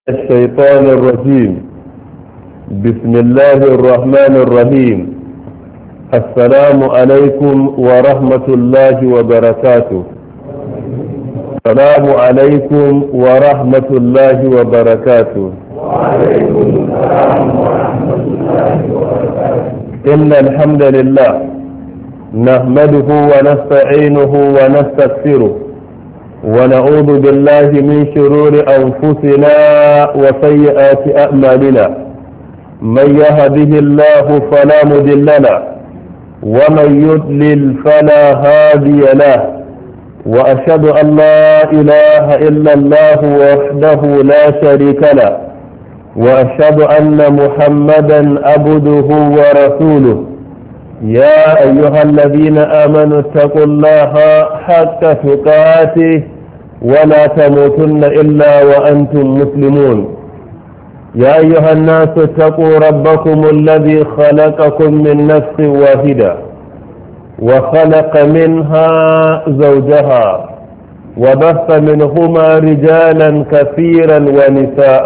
الشيطان الرجيم. بسم الله الرحمن الرحيم. السلام عليكم ورحمة الله وبركاته. السلام عليكم ورحمة الله وبركاته. وعليكم السلام ورحمة الله وبركاته. إن الحمد لله نحمده ونستعينه ونستغفره ونعوذ بالله من شرور أنفسنا وسيئات أعمالنا. من يهده الله فلا مضل له ومن يضلل فلا هادي له، وأشهد أن لا إله إلا الله وحده لا شريك له، وأشهد أن محمدا عبده ورسوله. يا أيها الذين آمنوا اتقوا الله حق تقاته ولا تموتن إلا وأنتم مسلمون. يا أيها الناس اتقوا ربكم الذي خلقكم من نفس واحدة وخلق منها زوجها وبث منهما رجالا كثيرا ونساء،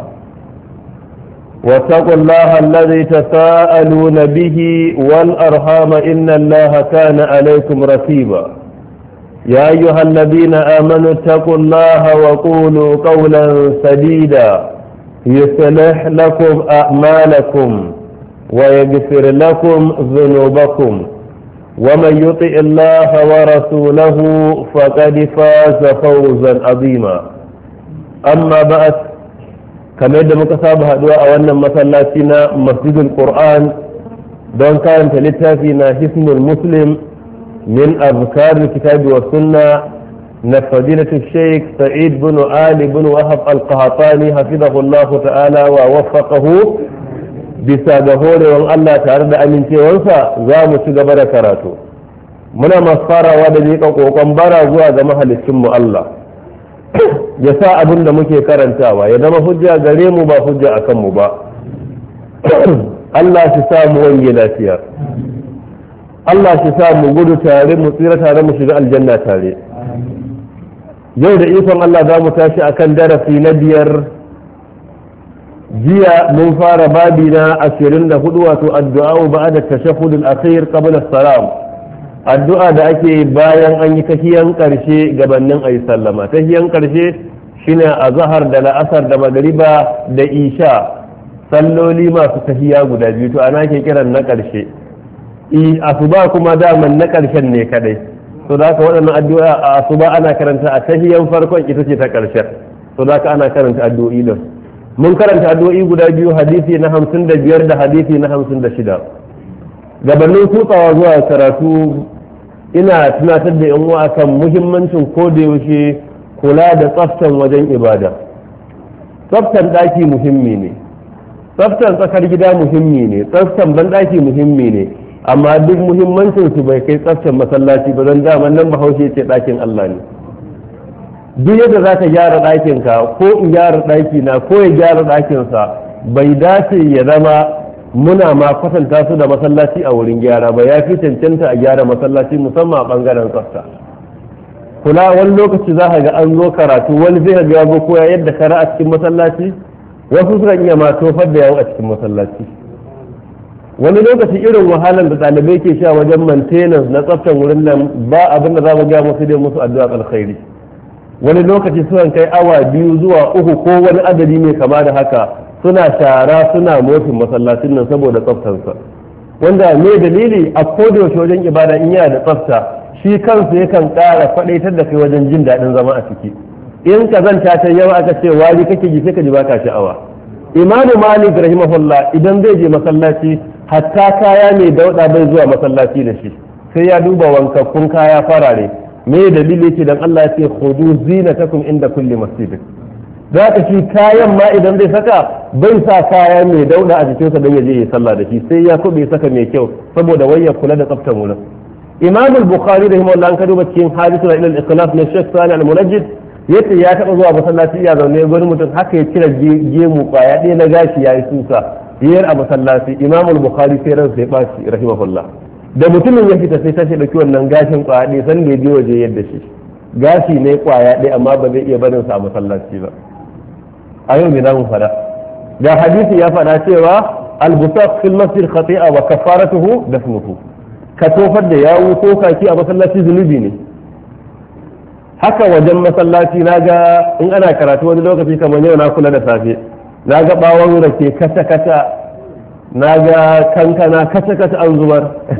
واتقوا الله الذي تساءلون به والأرحام إن الله كان عليكم رقيبا. يا أيها الذين آمنوا اتقوا الله وقولوا قولا سديدا يصلح لكم أعمالكم ويغفر لكم ذنوبكم، ومن يطع الله ورسوله فقد فاز فوزا عظيما. أما بعد، kamar yadda muka saba haduwa a wannan masallaci na masjidul Qur'an don karanta littafi na hisnul muslim min azkar kitabi wa sunna na fadilatu sheikh sa'id bin ali bin wahab al-qahtani hafizahullah ta'ala wa waffaqahu. bisa ga horewan Allah tare da amincewarsa za mu ci gaba da karatu. muna masu farawa da miƙa kokon bara zuwa ga mahaliccin mu Allah ya sa abin da muke karantawa ya zama hujja gare mu ba hujja a kanmu ba. Allah shi sa mu wanye lafiya, Allah shi sa mu gudu tare mu tsira tare mu shiga aljanna tare. Yau da ikon Allah za mu tashi akan darasi na 5. jiya mun fara babi na 24 wato addu'a ba'da tashahhud al-akhir qabla as-salam, addu'a da ake bayan an yi tahiyan karshe gabanin ayi sallama. Tahiyan karshe shine azhar da la'asar da magriba da isha, salloli masu tahiya guda biyu, to ana ke kiran na karshe. Asuba kuma daman na karshen ne kadai, to da haka waɗannan addu'a a asuba ana karanta a tahiyan farkon ita ce ta karshen, to da haka ana karanta addu'o'i din. mun karanta addu'o'i guda biyu, hadisi na 55 da hadisi na 56. gabanin kutsawa zuwa karatu ina tunatar da yan uwa kan muhimmancin kodayaushe kula da tsaftan wajen ibada. Tsaftan daki muhimmi ne, tsaftan tsakar gida muhimmi ne, tsaftan banɗaki muhimmi ne, amma duk muhimmancin su bai kai tsaftan masallaci ba, don daman nan bahaushe ce ɗakin Allah ne. duk yadda za ka gyara ɗakinka ko in gyara ɗakina ko ya gyara ɗakinsa, bai dace ya zama muna ma kwatanta su da masallaci a wurin gyara ba. ya fi cancanta a gyara masallaci musamman a ɓangaren tsafta. kula wani lokaci za ka ga an zo karatu, wani zai ga ya koya yadda kara a cikin masallaci, wasu suka iya ma tofar da yawo a cikin masallaci. wani lokaci irin wahalar da ɗalibai ke sha wajen maintenance na tsaftan wurin nan ba abin da za mu ga musu dai musu addu'a alkhairi. wani lokaci sukan kai awa 2 zuwa 3 ko wani adadi mai kama da haka suna shara suna motsin masallacin nan saboda tsaftarsa, wanda me dalili a kodayaushe wajen ibada in yana da tsafta shi kansa yakan ƙara faɗaitar da kai wajen jin daɗin zama a ciki. in ka zanta ta yawa aka ce wari kake ji sai ka ji baka sha'awa. imamu malik rahimahullah idan zai je masallaci hatta kaya mai dauɗa bai zuwa masallaci da shi, sai ya duba wankakkun kaya farare. me dalili yake dan Allah ya ce khudu zinatakum inda kulli masjid. za ka shi kayan ma idan zai saka bai sa kaya mai dauda a jikinsa don ya je ya sallah da shi, sai ya kube saka mai kyau saboda wai ya kula da tsaftar wurin. Imam al-Bukhari rahimahullah an ka duba cikin hadithuna ila al-ikhlas na Sheikh Sani al-Munajjid yace ya taba zuwa masallaci ya zaune wani mutum haka ya cire gemu kwaya ɗaya na gashi yayi susa yiyar a masallaci. Imam al-Bukhari sai ransa ya baci rahimahullah, da mutumin ya fita sai tashi dauki wannan gashin kwaya ɗaya san da ya je waje yadda shi gashi ne kwaya ɗaya amma ba zai iya barin sa a masallaci ba. a yau me za mu fada da hadisi ya fada cewa al-busaq fil masjid khati'a wa kafaratuhu dafnuhu ka tofar da yawu ko kaki a masallaci zunubi ne haka wajen masallaci naga in ana karatu wani lokaci kamar yau na kula da safe naga bawon rake kata kata naga kankana kata kata an zubar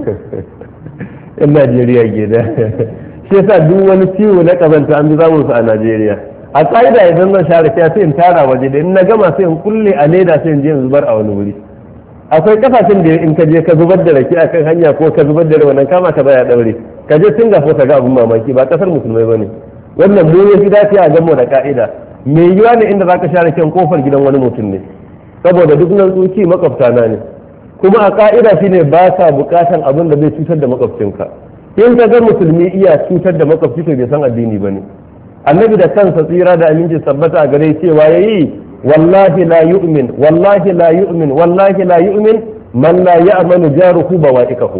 in Najeriya gida shi yasa duk wani ciwo na kazanta an bi zamu su a Najeriya a ƙa'ida idan zan share kai sai in tara waje da in na gama sai in kulle a leda sai in je in zubar a wani wuri akwai kasashen da in ka je ka zubar da rake akan hanya ko ka zubar da wannan kama ka baya daure ka je Singapore ka ga abun mamaki ba kasar musulmai bane wannan mu ya fi dace a gamo da ka'ida me yiwa ne inda zaka share kan kofar gidan wani mutum ne saboda duk nan tsuki makwabta na ne kuma a ka'ida shine ba sa bukatan abin da zai cutar da makwabcinka in ka ga musulmi iya cutar da makwabci to bai san addini bane annabi da kansa tsira da aminci sabbata a gare cewa yayi wallahi la yu'min wallahi la yu'min wallahi la yu'min man la ya'manu jaruhu bawa'iqahu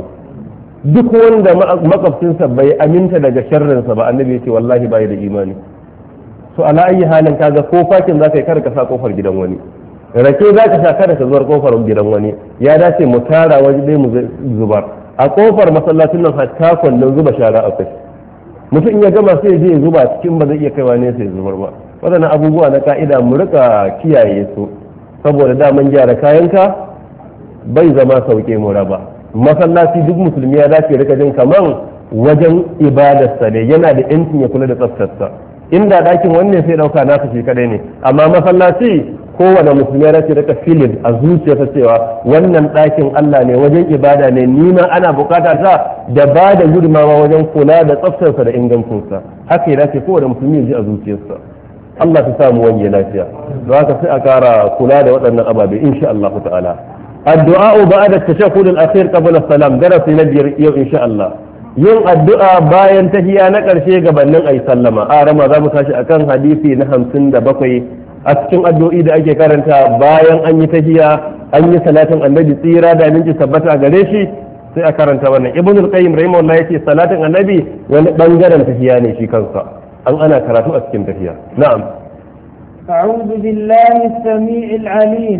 duk wanda makwabcinsa bai aminta daga sharrinsa ba annabi ya ce wallahi bai da imani so ala ayi halin kaga ko fakin zaka yi kada ka sa kofar gidan wani rake zaka sha kada ka zubar kofar gidan wani ya dace mu tara waje dai mu zubar a kofar masallacin nan hatta kwallon zuba shara akwai mutum in ya gama sai ya je ya zuba cikin ba zai iya kaiwa ne sai zubar ba waɗannan abubuwa na ka'ida mu rika kiyaye su saboda daman gyara kayanka bai zama sauke mu raba masallaci duk musulmi ya dace rika jin kaman wajen ibadarsa ne yana da yancin ya kula da tsaftarsa inda ɗakin wannan sai ɗauka nasa shi kadai ne amma masallaci kowane musulmi ya dace rika filin a zuciyarsa cewa wannan ɗakin Allah ne wajen ibada ne ni ma ana bukata ta da ba da gudunmawa wajen kula da tsaftarsa da ingancinsa haka ya dace kowane musulmi ya ji a zuciyarsa Allah ta samu wani lafiya don haka sai a kara kula da waɗannan ababe insha Allah ta'ala الدعاء بعد التشهد الأخير قبل السلام درس نبي يوم إن شاء الله yin addu'a bayan tahiya na ƙarshe gabanin ayi sallama a rama za mu tashi akan hadisi na 57 a cikin addu'o'i da ake karanta bayan an yi tahiya an yi salatin annabi tsira da minci tabbata a gare shi sai a karanta wannan ibn al-qayyim rahimahullah yace salatin annabi wani bangaren tahiya ne shi kansa an ana karatu a cikin tahiya na'am a'udhu billahi as-sami'il 'alim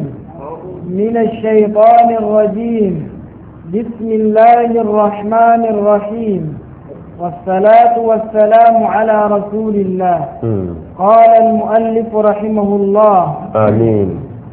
من الشيطان الرجيم بسم الله الرحمن الرحيم والصلاة والسلام على رسول الله قال المؤلف رحمه الله آمين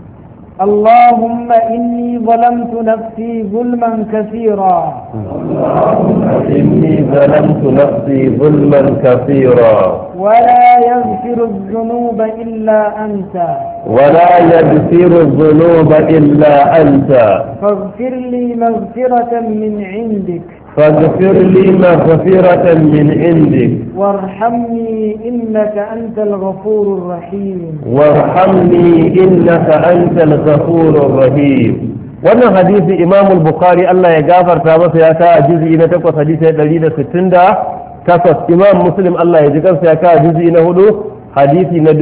اللهم إني ظلمت نفسي ظلما كثيرا اللهم إني ظلمت نفسي ظلما كثيرا ولا يغفر الذنوب إلا أنت ولا يغفر الذنوب إلا أنت فاغفر لي مغفرة من عندك فاغفر لي مغفرة من عندك وارحمني إنك أنت الغفور الرحيم وارحمني إنك أنت الغفور الرحيم wannan hadisi Imam al-Bukhari Allah ya gafarta masa ya ka juz'i na 8 hadisi 168 Imam Muslim Allah ya ji kansa ya ka juz'i na 4 hadisi na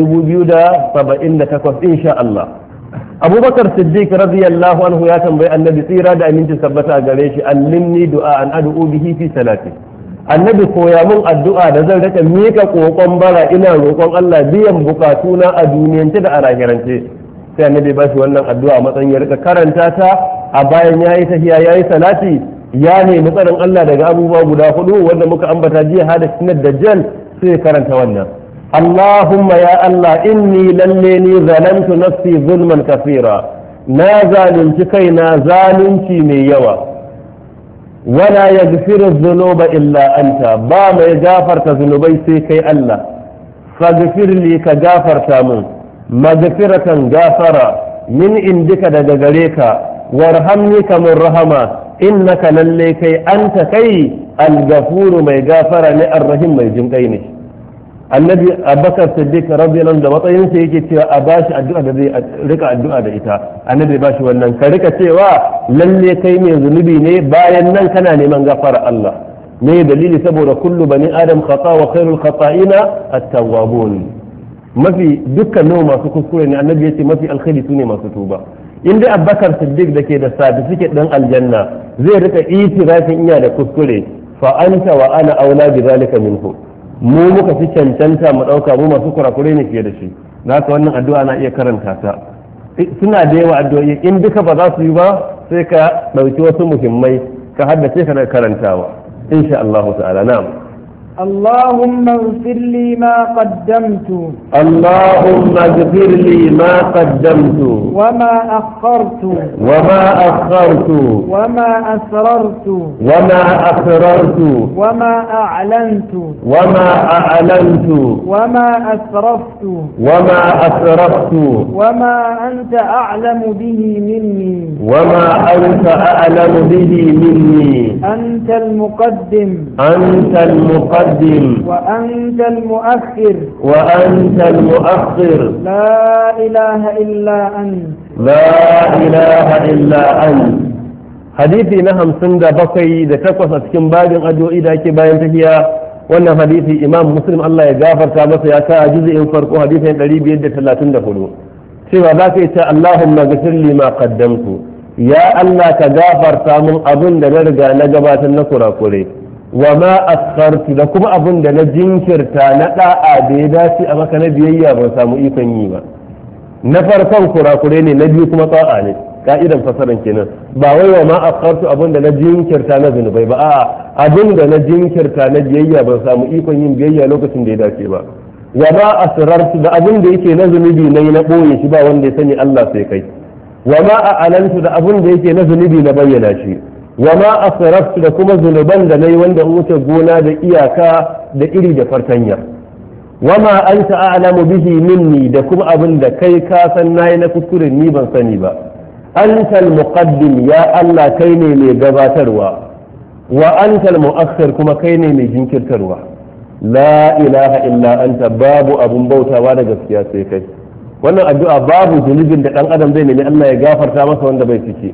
2078 insha Allah Abubakar Siddiq radiyallahu anhu ya tambayi annabi tsira da aminci sabbata a gare shi allimni du'a an ad'u bihi fi salati annabi koya mun addu'a da zan rika mika kokon bara ina roƙon Allah biyan bukatuna a duniyance da a lahirance sai annabi ba shi wannan addu'a matsayin ya rika karanta ta a bayan yayi tahiya yayi salati ya nemi tsarin Allah daga abubuwa guda hudu wanda muka ambata jiya hada sinar dajjal sai karanta wannan Allahumma ya Allah inni lalleni zalamtu nafsi zulman kafira na zalunci kaina zalunci mai yawa wala yaghfiru dhunuba illa anta ba mai gafarta zunubai sai kai Allah faghfir li ka gafarta mun magfiratan gafara min indika daga gare ka warhamni kamar rahama innaka lalle kai anta kai al-ghafuru mai gafara ne ar-rahim mai jinkai ne annabi abubakar siddiq radiyallahu anhu da matsayinsa yake cewa a bashi addu'a da zai rika addu'a da ita annabi bashi wannan ka rika cewa lalle kai mai zunubi ne bayan nan kana neman gafara Allah ne dalili saboda kullu bani adam khata wa khairul khata'ina at-tawwabun mafi dukkanin masu kuskure ne annabi yace mafi alkhairi sune masu tuba in dai abubakar siddiq dake da certificate dan aljanna zai rika itirafin iya da kuskure fa anta wa ana aula bi zalika minhu mu muka fi cancanta mu ɗauka mu masu kurakure ne fiye da shi naka wannan addu'a na iya karanta ta. Suna da yawa addu'o'i, in duka ba za su yi ba sai ka ɗauki wasu muhimmai ka haddace ka da karantawa insha Allah ta'ala. Na'am. اللهم اغفر لي ما قدمت اللهم اغفر لي ما قدمت وما أخرت وما أخرت وما أسررت وما أسررت وما أعلنت وما أعلنت وما أسرفت وما أسرفت وما أنت أعلم به مني وما أنت أعلم به مني أنت المقدم أنت المقدم وأنت المؤخر وأنت المؤخر لا إله إلا أنت لا إله إلا أنت. حديثي نهم سند بقي da takwas a cikin babin addu'o'i da ake bayan tahiya. Wannan hadisi Imam Muslim Allah ya gafarta masa ya ka juz'in farko hadisin 534 cewa za ka yi ta Allahumma ghfir li ma qaddamtu, ya Allah ka gafarta mun abin da na riga na gabatar na kurakure, wa ma askartu da kuma abin da na jinkirta na da'a da ya dace a maka na biyayya ban samu ikon yi ba. Na farkon kurakure ne, na biyu kuma tsa'a ne, ka'idan fasaran kenan. Ba wai wa ma askartu abin da na jinkirta na zunubai ba, a'a abin da na jinkirta na biyayya ban samu ikon yin biyayya lokacin da ya dace ba. Wa ma asrartu da abin da yake na zunubi nayi na boye shi ba wanda ya sani Allah sai kai. Wa ma a'lantu da abin da yake na zunubi na bayyana shi. wa ma asraftu da kuma zunuban da nayi wanda wuce gona da iyaka da iri da fartanya, wa ma anta a'lamu bihi minni da kuma abin da kai ka san nayi na kuskure ni ban sani ba. Antal muqaddim ya Allah kai ne mai gabatarwa, wa antal mu'akhkhir kuma kai ne mai jinkirtarwa. La ilaha illa anta, babu abun bautawa da gaskiya sai kai. Wannan addu'a babu zunubin da dan adam zai nemi Allah ya gafarta masa wanda bai cike.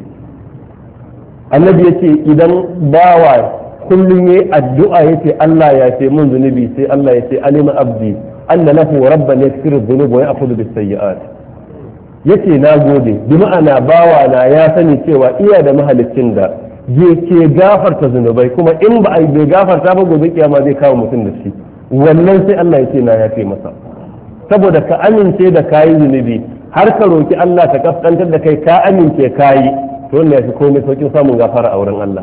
Annabi yace idan bawa kullum yayi addu'a yace Allah ya ce mun zunubi, sai Allah ya ce alima abdi anna lahu rabban yaghfiru dhunuba wa ya'khudhu bis sayyi'at. Yace na gode, bi ma'ana bawa na ya sani cewa iya da mahaliccin da ke gafarta zunubai, kuma in ba a bai gafarta ba gobe kiyama zai kawo mutum da shi. Wannan sai Allah ya ce na yafe masa, saboda ka amince da kayi zunubi har ka roki Allah ka kaskantar da kai ka amince kayi, to wannan yafi komai saukin samun gafara a wurin Allah.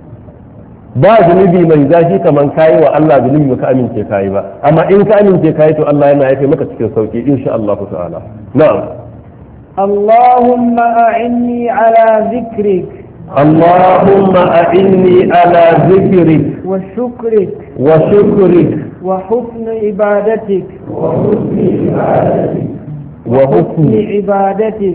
Ba zunubi mai zafi kaman kayi wa Allah zunubi ba ka amince kayi ba, amma in ka amince kayi to Allah yana yafe maka cikin sauki insha Allah ta'ala. Na'am. اللهم أعني على ذكرك اللهم أعني على ذكرك وشكرك وشكرك وحسن عبادتك وحسن عبادتك.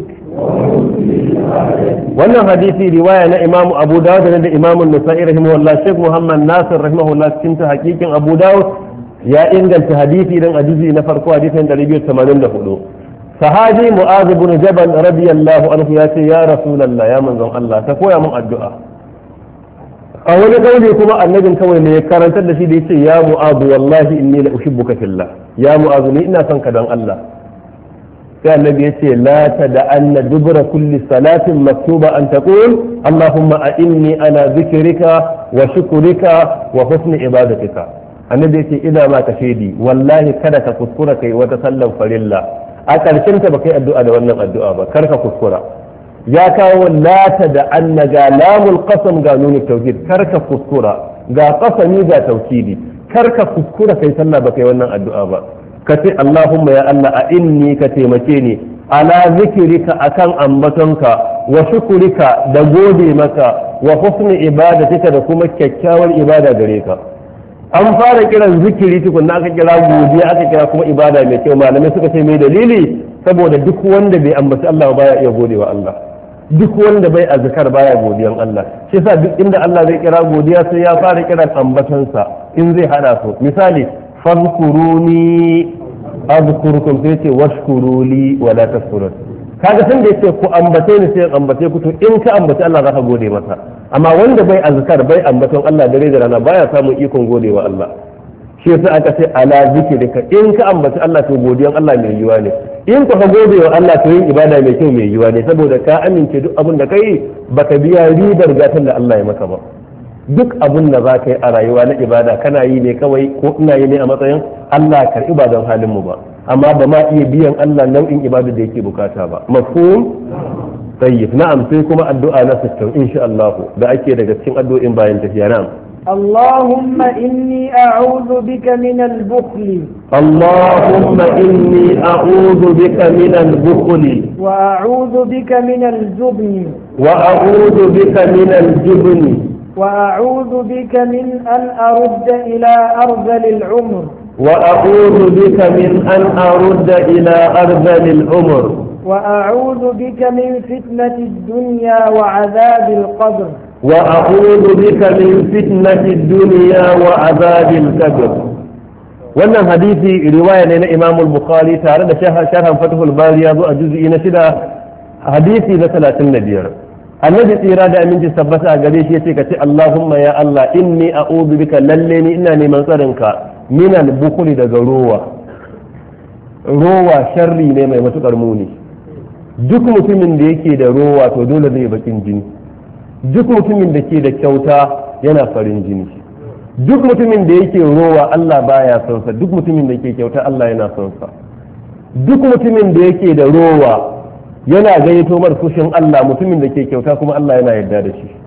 wannan hadisi riwaya na Imam Abu Dawud da Imam An-Nasa'i rahimahullah, Sheikh Muhammad Nasir rahimahullah cikin hakikin Abu Dawud ya inganta hadisi dan hadisi na farko hadisin 284. Sahabi Mu'adh ibn Jabal radiyallahu anhu ya ce ya Rasulullah, ya manzon Allah ka koya mun addu'a. A wani kauli kuma annabin kawai ne ya karantar da shi da yace ya Mu'adh wallahi inni la uhibbuka fillah, ya Mu'adh ni ina son ka dan Allah. Sai annabi yace la tad'anna dubra kulli salatin maktuba an taqul Allahumma a'inni ala dhikrika wa shukrika wa husni ibadatika. Annabi yace ina ma ka shaidi wallahi kada ka kuskura kai wata sallan farilla a ƙarshen ta ba kai addu'a da wannan addu'a ba, kar ka kuskura. Ya kawo lata da anna ga lamul qasam ga nunu tawkid, kar ka kuskura, ga qasami ga tawkidi, kar ka kuskura kai sallah ba kai wannan addu'a ba. Ka ce Allahumma ya Allah a inni ka taimake ni ala zikrika akan ambatonka wa shukurika da gode maka wa husni ibadatika da kuma kyakkyawar ibada gare ka. An fara kiran zikiri tukunna aka kira godiya aka kira kuma ibada mai kyau. Malamai suka ce mai dalili, saboda duk wanda bai ambaci Allah baya iya godewa Allah, duk wanda bai azkar baya godiyan Allah. Shi yasa duk inda Allah zai kira godiya sai ya fara kiran ambatansa in zai hada su. Misali fadhkuruni azkurukum, sai ce washkuruli wala takfurun. Kaga san da yace ku ambace ni sai ambace ku, to in ka ambaci Allah zaka gode masa. Amma wanda bai azkar bai ambaton Allah dare da rana baya samun ikon godewa Allah. Shi yasa aka ce ala zikrika, in ka ambaci Allah to godiyan Allah mai yiwa ne, in ka godewa Allah to yin ibada mai kyau mai yiwa ne, saboda ka amince duk abin da kai baka biya ribar gatan da Allah ya maka ba. Duk abin da za ka yi a rayuwa na ibada kana yi ne kawai ko ina yi ne a matsayin Allah karɓi ba don halin mu ba. amma ba ma iya biyan Allah nau'in ibada da yake bukata ba. Mafhum? Tayyib. Na'am, sai kuma addu'a na 60 insha Allah da ake daga cikin addu'o'in bayan tafiya. Na'am. اللهم إني أعوذ بك من البخل اللهم إني أعوذ بك من البخل وأعوذ بك من الجبن وأعوذ بك من الجبن وأعوذ بك من أن أرد إلى أرذل العمر وأعوذ بك من أن أرد إلى أرذل العمر وأعوذ بك من فتنة الدنيا وعذاب القبر وأعوذ بك من فتنة الدنيا وعذاب القبر. wannan hadisi riwaya ne na Imam al-Bukhari tare da sharhan Fathul Bari ya zo a juz'i na 6 hadisi na 35. Annabi tsira da aminci tabbata a gare shi yace kace Allahumma ya Allah inni a'udhu bika lalle ni ina neman tsarinka min al-bukhli daga rowa. Rowa sharri ne mai matukar muni. Duk mutumin da yake da rowa to dole zai bakin jini. Duk mutumin da ke da kyauta yana farin jini. Duk mutumin da yake rowa Allah baya son sa, duk mutumin da ke kyauta Allah yana son sa. Duk mutumin da yake da rowa yana gayyato mar fushin Allah, mutumin da ke kyauta kuma Allah yana yarda da shi.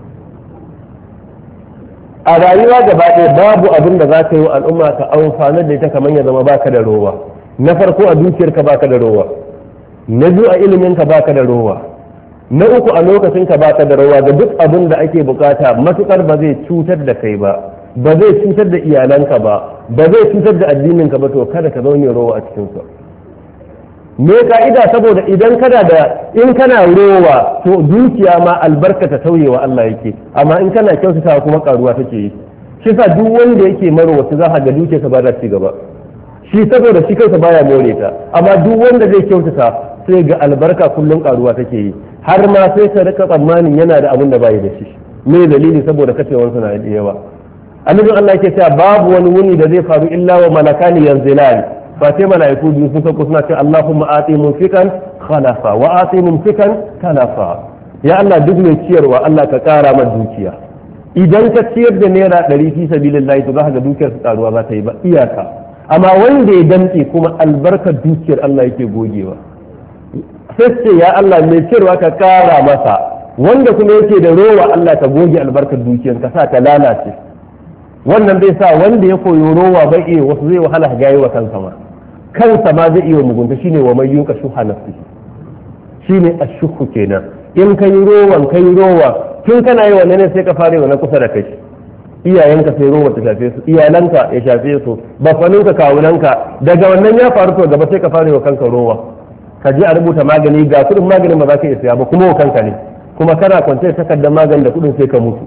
A rayuwa gaba ɗaya babu abin da za ka yi wa al'umma ka amfana da ita kamar ya zama baka da rowa. Na farko a dukiyarka baka da rowa, na biyu a iliminka baka da rowa, na uku a lokacin ka baka da rawa da duk abin da ake bukata matukar ba zai cutar da kai ba zai cutar da iyalanka ba zai cutar da addinin ka ba to kada ka zaune rawa a cikin sa. Me ka'ida saboda idan in kana rowa to dukiya ma albarka ta tauyewa Allah yake, amma in kana kyautata kuma karuwa take yi. Shi sa duk wanda yake marwaci za ka ga dukiyarsa ba za ta ci gaba, shi saboda shi kansa baya more ta, amma duk wanda zai kyautata sai ga albarka kullum karuwa take yi, har ma sai ka rika tsammanin yana da abin da bai da shi. Me dalili? saboda kacewarsa na da yawa. Annabin Allah yake cewa babu wani wuni da zai faru illa wa malakani yanzilan, ba sai malaiku biyu sun sauko suna cewa Allahumma ati munfikan khalafa wa ati mumsikan talafa. Ya Allah duk mai ciyarwa Allah ka kara masa dukiya. Idan ka ciyar da naira 100 fi sabilillah to za ka ga dukiyar karuwa za ta yi ba iyaka. Amma wanda ya damke kuma albarkar dukiyar Allah yake gogewa. Sai ce ya Allah mai ciyarwa ka kara masa, wanda kuma yake da rowa Allah ka goge albarkar dukiyar ka sa ta lalace. Wannan zai sa wanda ya koyo rowa bai iya wasu zai wahala ga yi wa kansa ma zai iya mugunta shine wa mai yunka shuha nafsi, shine ashukhu kenan. In kai rowa tun kana yi wannan ne sai ka fare wannan kusa da kai, iyayenka sai rowa ta shafe su, iyalanka ya shafe su, bafaninka kawunanka, daga wannan ya faru to gaba sai ka fare wa kanka rowa. Ka je a rubuta magani ga kudin maganin ba za ka iya siya ba kuma wa kanka ne, kuma kana kwance takardar magani da kudin sai ka mutu.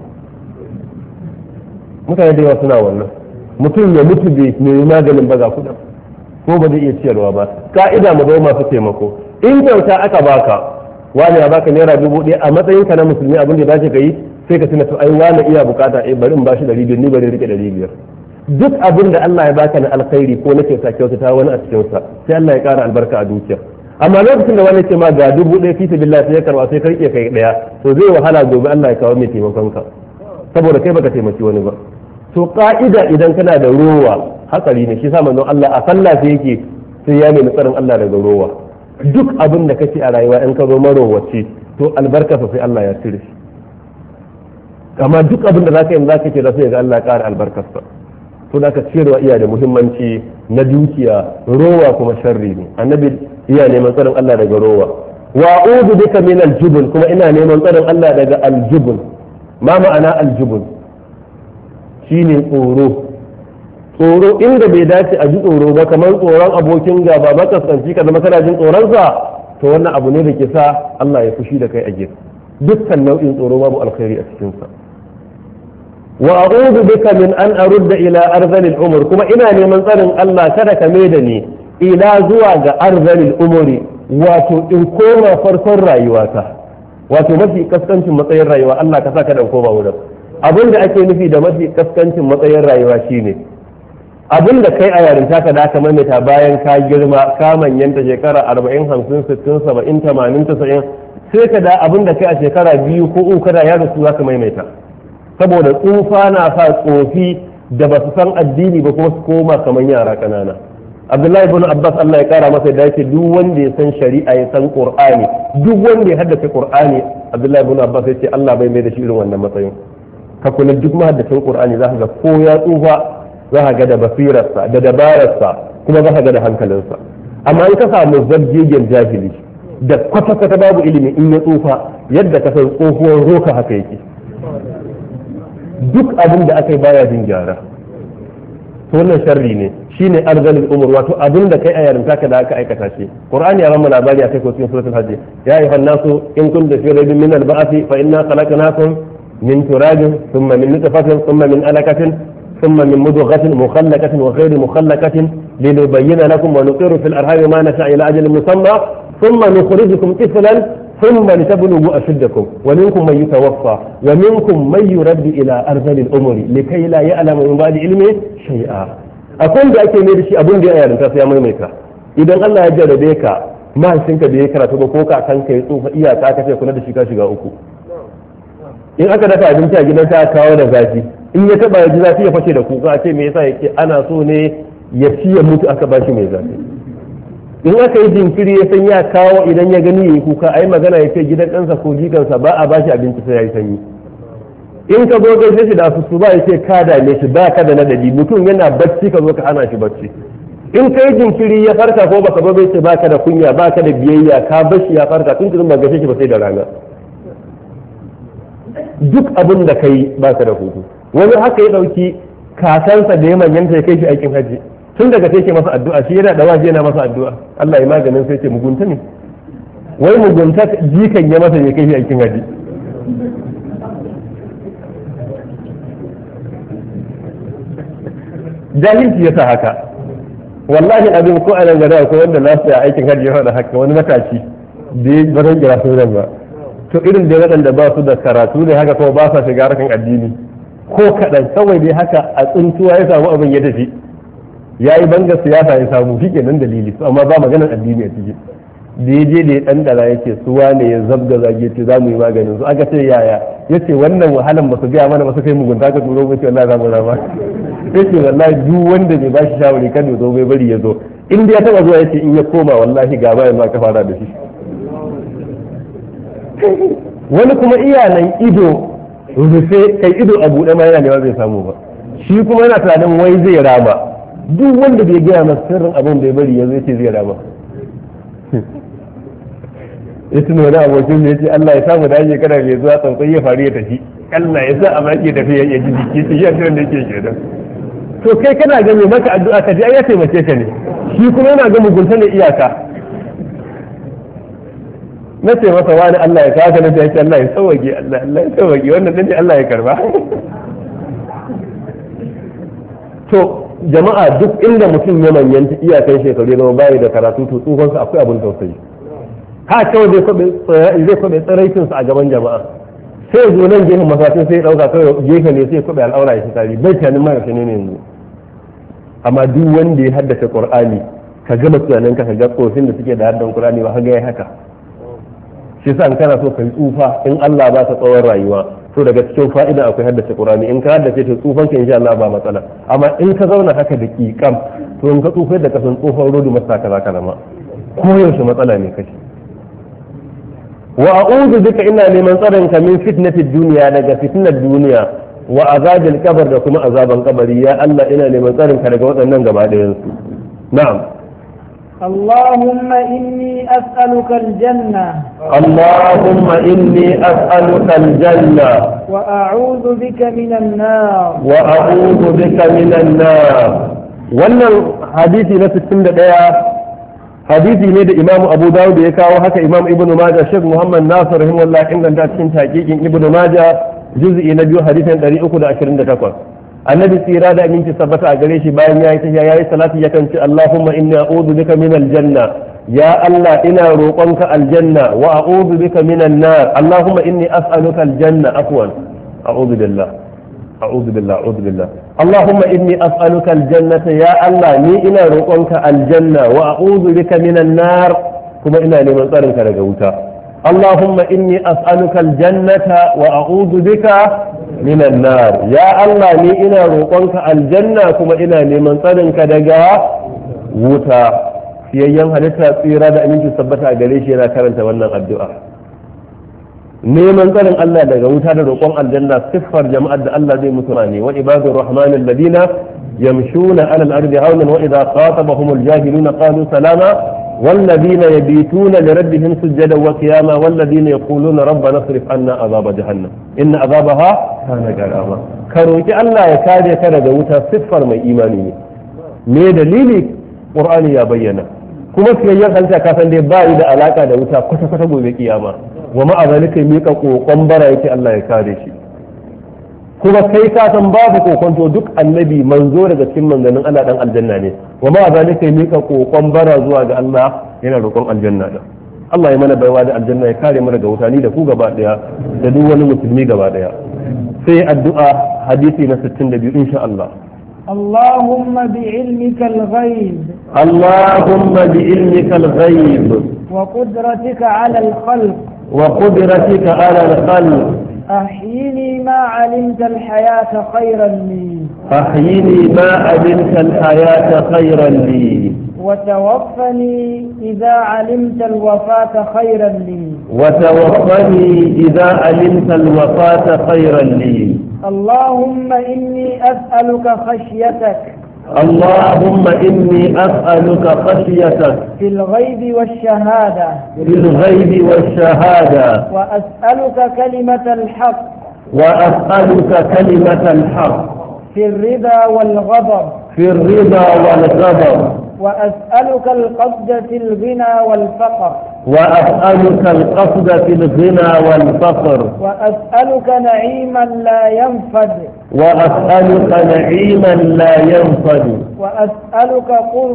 Mutane da yawa suna wannan, mutum ya mutu bai nemi maganin ba ga kudin ko ba zai iya ciyarwa ba. Ka'ida mu zama masu taimako. In kyauta aka baka, wani ya baka naira 1000 a matsayin ka na musulmi abin da dace ka yi sai ka tuna to ai wani iya bukata bari in bashi 500 ni bari rike 500. Duk abin da Allah ya baka na alkhairi ko na kyautata wani a cikin sa sai Allah ya kara albarka a dukiya. Amma lokacin da wani ce ma ga 1000 fi sabilillah sai ya karba sai karke kai daya to zai wahala gobe Allah ya kawo mai taimakon ka saboda kai baka taimaki wani ba. To ka'ida idan kana da rowa hatsari ne, shi sa manzon Allah a sallah sai yake sai ya nemi tsarin Allah daga rowa. Duk abin da kake a rayuwa in ka zo marowace to albarka sai Allah ya cire shi, amma duk abin da zaka yi zaka ce da sai ga Allah ya ƙara albarkarsa. To da ka ciyarwa iya da muhimmanci na dukiya, rowa kuma sharri ne. Annabi iya neman tsarin Allah daga rowa. Wa a'udhu bika min al-jubn, kuma ina neman tsarin Allah daga al-jubn. Ma ma'ana al-jubn? Shine tsoro inda bai dace a ji tsoro ba, kamar tsoron abokin gaba ba ka tsanci ka zama kana jin tsoronsa, to wannan abu ne da ke sa Allah ya fushi da kai a gefe. Dukkan nau'in tsoro babu alkhairi a cikinsa. Wa a'udhu bika min an arudda ila arzalil umur, kuma ina neman tsarin Allah kada ka mai da ni ila zuwa ga arzalil umuri, wato in koma farkon rayuwata, wato mafi kaskancin matsayin rayuwa. Allah ka sa ka dan koma wurin. Abin da ake nufi da mafi kaskancin matsayin rayuwa shine abin da kai a yarinta ka da aka maimaita bayan ka girma ka manyanta shekara 40 50 60 70 80 90, sai ka da abin da kai a shekara 2 ko 3 kada ya rasu zaka maimaita, saboda tsufa na sa tsofi da ba su san addini ba kuma su koma kamar yara kanana. Abdullahi ibn Abbas Allah ya kara masa da yake duk wanda ya san shari'a ya san Qur'ani duk wanda ya haddace Qur'ani Abdullahi ibn Abbas ya ce Allah bai mai da shi irin wannan matsayin ka kula duk mahaddacin Qur'ani za ka ga ko ya tsufa za ka ga da basirarsa da dabararsa kuma za ka ga da hankalinsa amma in ka samu zabjegen jahili da kwata-kwata babu ilimi in ya tsufa yadda ka san tsohuwar roka haka yake duk abin da aka yi baya jin gyara to wannan sharri ne shine arzalul umur wato abin da kai a yarinta ka da aka aikata shi qur'ani ya bamu labari akai ko cikin suratul hajj ya ayyuhan nasu in kuntum fi raybin min al-ba'thi fa inna khalaqnakum min turabin thumma min nutfatin thumma min alaqatin thumma min mudghatin mukhallaqatin wa ghayri mukhallaqatin linubayyana lakum wa nuqiru fil arham ma nasha ila ajalin musamma thumma nukhrijukum tiflan ثم لتبلغوا أشدكم ومنكم من يتوفى ومنكم من يرد إلى أرذل الأمور لكي لا يعلم من بعد علمه شيئا أكون da ake mai da shi abin da ya yarinta sai ya maimaita idan Allah ya jarrabe ka mahaifinka da ya karatu ba ko ka kanka ya tsufa iyaka ka ce kula da shi ka shiga uku in aka dafa abinci a gidan ta kawo da zafi in ya taba ya ji zafi ya fashe da kuka a ce me yasa yake ana so ne ya ci ya mutu aka bashi mai zafi in aka yi jinkiri ya san ya kawo idan ya gani ya yi kuka ai magana ya ce gidan ɗansa ko jikansa ba a bashi abinci sai ya yi sanyi in ka zo gaishe shi da su ba ya ce ka dame shi ba ka da nadadi mutum yana bacci ka zo ka hana shi bacci in ka yi jinkiri ya farka ko baka ba bai ce ba ka da kunya ba ka da biyayya ka bashi ya farka tun ba gaishe shi ba sai da rana duk abin da ka yi ba ka da hutu wani haka ya ɗauki kakansa da ya manyanta ya kai shi aikin hajji tun daga sai ke masa addu'a shi yana da waje yana masa addu'a Allah ya maganin sai ce mugunta ne wai mugunta jikan ya masa ya kai shi aikin haji jahilci ya sa haka wallahi abin ko anan gada ko wanda na a aikin haji ya faɗa haka wani matashi da ya baran gira sunan ba to irin da waɗanda ba su da karatu ne haka kuma ba sa shiga harkan addini ko kaɗan kawai dai haka a tsuntuwa ya samu abin ya tafi ya yi bangar siyasa ya samu shi kenan dalili amma ba maganar addini a ciki da ya je da ya ɗanɗana ya ce suwa ne ya zabga zage ce za mu yi maganin su aka ce yaya ya ce wannan wahalan ba su gaya mana ba su kai mugunta ka turo ba ce wallahi za mu rama ya ce wallahi duk wanda bai ba shi shawari kan ya zo bai bari ya zo in ya taɓa zuwa ya ce in ya koma wallahi gaba yanzu aka fara da shi wani kuma iyalan ido rufe kai ido a buɗe ma yana neman bai samu ba shi kuma yana tunanin wai zai rama duk wanda bai gaya masa sirrin abin da ya bari yanzu ce zai rama ya tuna wani abokin ya ce Allah ya samu da ake kada mai zuwa tsantsan ya faru ya tafi Allah ya sa a maki tafi ya ji jiki su yi asirin da yake kenan to kai kana ga mai maka addu'a ka ji ai ya taimake ka ne shi kuma yana ga mugunta ne iyaka na ce masa wani Allah ya kawo na ce Allah ya sauwage Allah ya sauwage wannan din Allah ya karba to jama'a duk inda mutum ya manyanta iyakan shekaru ya zama bayi da karatu to tsohonsa akwai abin tausayi ha kawai zai kwabe tsaraitinsa a gaban jama'a sai zo nan gefen masashin sai ya dauka kawai gefe ne sai ya kwabe al'aura ya fitari bai tunanin ma yaushe ne yanzu amma duk wanda ya haddace qur'ani ka gama tunanin ka ga tsofin da suke da haddan qur'ani ba ga yayi haka shi yasa in kana so ka yi tsufa in Allah ba ta tsawon rayuwa to daga cikin fa'ida akwai haddace Qur'ani in ka haddace to tsufan ka insha Allah ba matsala amma in ka zauna haka da kikam to in ka tsufai da kasan tsufan rodu masa kaza kana ma ko yaushe matsala ne kashi wa a'udhu bika ina neman tsaron ka min fitnatid dunya daga fitnar duniya wa azabil qabr da kuma azaban kabari ya Allah ina neman tsaron ka daga waɗannan gaba ɗayan su na'am اللهم إني أسألك الجنة اللهم إني أسألك الجنة وأعوذ بك من النار وأعوذ بك من النار wannan hadisi na 61 hadisi ne da Imam Abu Dawud ya kawo haka Imam Ibn Majah Sheikh Muhammad Nasir rahimahullah inganta cikin taqiqin Ibn Majah juz'i na 2 hadisin 328 annabi tsira da aminci sabbata a gare shi bayan yayi ta yayi salati yakan ce Allahumma inni a'udhu bika min aljanna ya Allah ina roƙonka aljanna wa a'udhu bika min an-nar Allahumma inni as'aluka aljanna afwan a'udhu billah a'udhu billah a'udhu billah Allahumma inni as'aluka aljannata ya Allah ni ina roƙonka aljanna wa a'udhu bika min an-nar kuma ina neman tsarin ka daga wuta Allahumma inni as'aluka aljannata wa a'udhu bika minan nar ya Allah ni ina roƙonka aljanna kuma ina neman tsarinka daga wuta fiyayyen halitta tsira da aminci sabbata a gare shi yana karanta wannan addu'a. Neman tsarin Allah daga wuta da roƙon aljanna siffar jama'ar da Allah zai mutu ne wa ibadur rahmanil ladina yamshuna alal ardi hawlan wa idha khatabahumul jahiluna qalu salama والذين يبيتون لربهم سجدا وقياما والذين يقولون ربنا اصرف عنا عذاب جهنم إن عذابها كان غراما كروكي الله ya kare ka daga wuta siffar mai imani ne me dalili qur'ani ya bayyana kuma fiyayyen halitta ka san dai ba da alaka da wuta kwata kwata gobe kiyama wa ma azalika mika kokon bara yake Allah ya kare shi kuma kai ka san babu kokonto duk annabi manzo daga cikin manzannin Allah dan aljanna ne wa ma zalika mika kokon bara zuwa ga Allah yana roƙon aljanna da Allah ya mana baiwa da aljanna ya kare mu daga wuta ni da ku gaba daya da duk wani musulmi gaba daya sai addu'a hadisi na 62 insha Allah اللهم بعلمك الغيب اللهم بعلمك الغيب وقدرتك على الخلق وقدرتك على الخلق أحيني ما علمت الحياة خيرا لي أحيني ما علمت الحياة خيرا لي وتوفني إذا علمت الوفاة خيرا لي وتوفني إذا علمت الوفاة خيرا لي اللهم إني أسألك خشيتك اللهم إني أسألك خشيتك في الغيب والشهادة في الغيب والشهادة وأسألك كلمة الحق وأسألك كلمة الحق في الرضا والغضب في الرضا والغضب وأسألك القصد في الغنى والفقر وأسألك القصد في الغنى والفقر وأسألك نعيما لا ينفد وأسألك نعيما لا ينفد وأسألك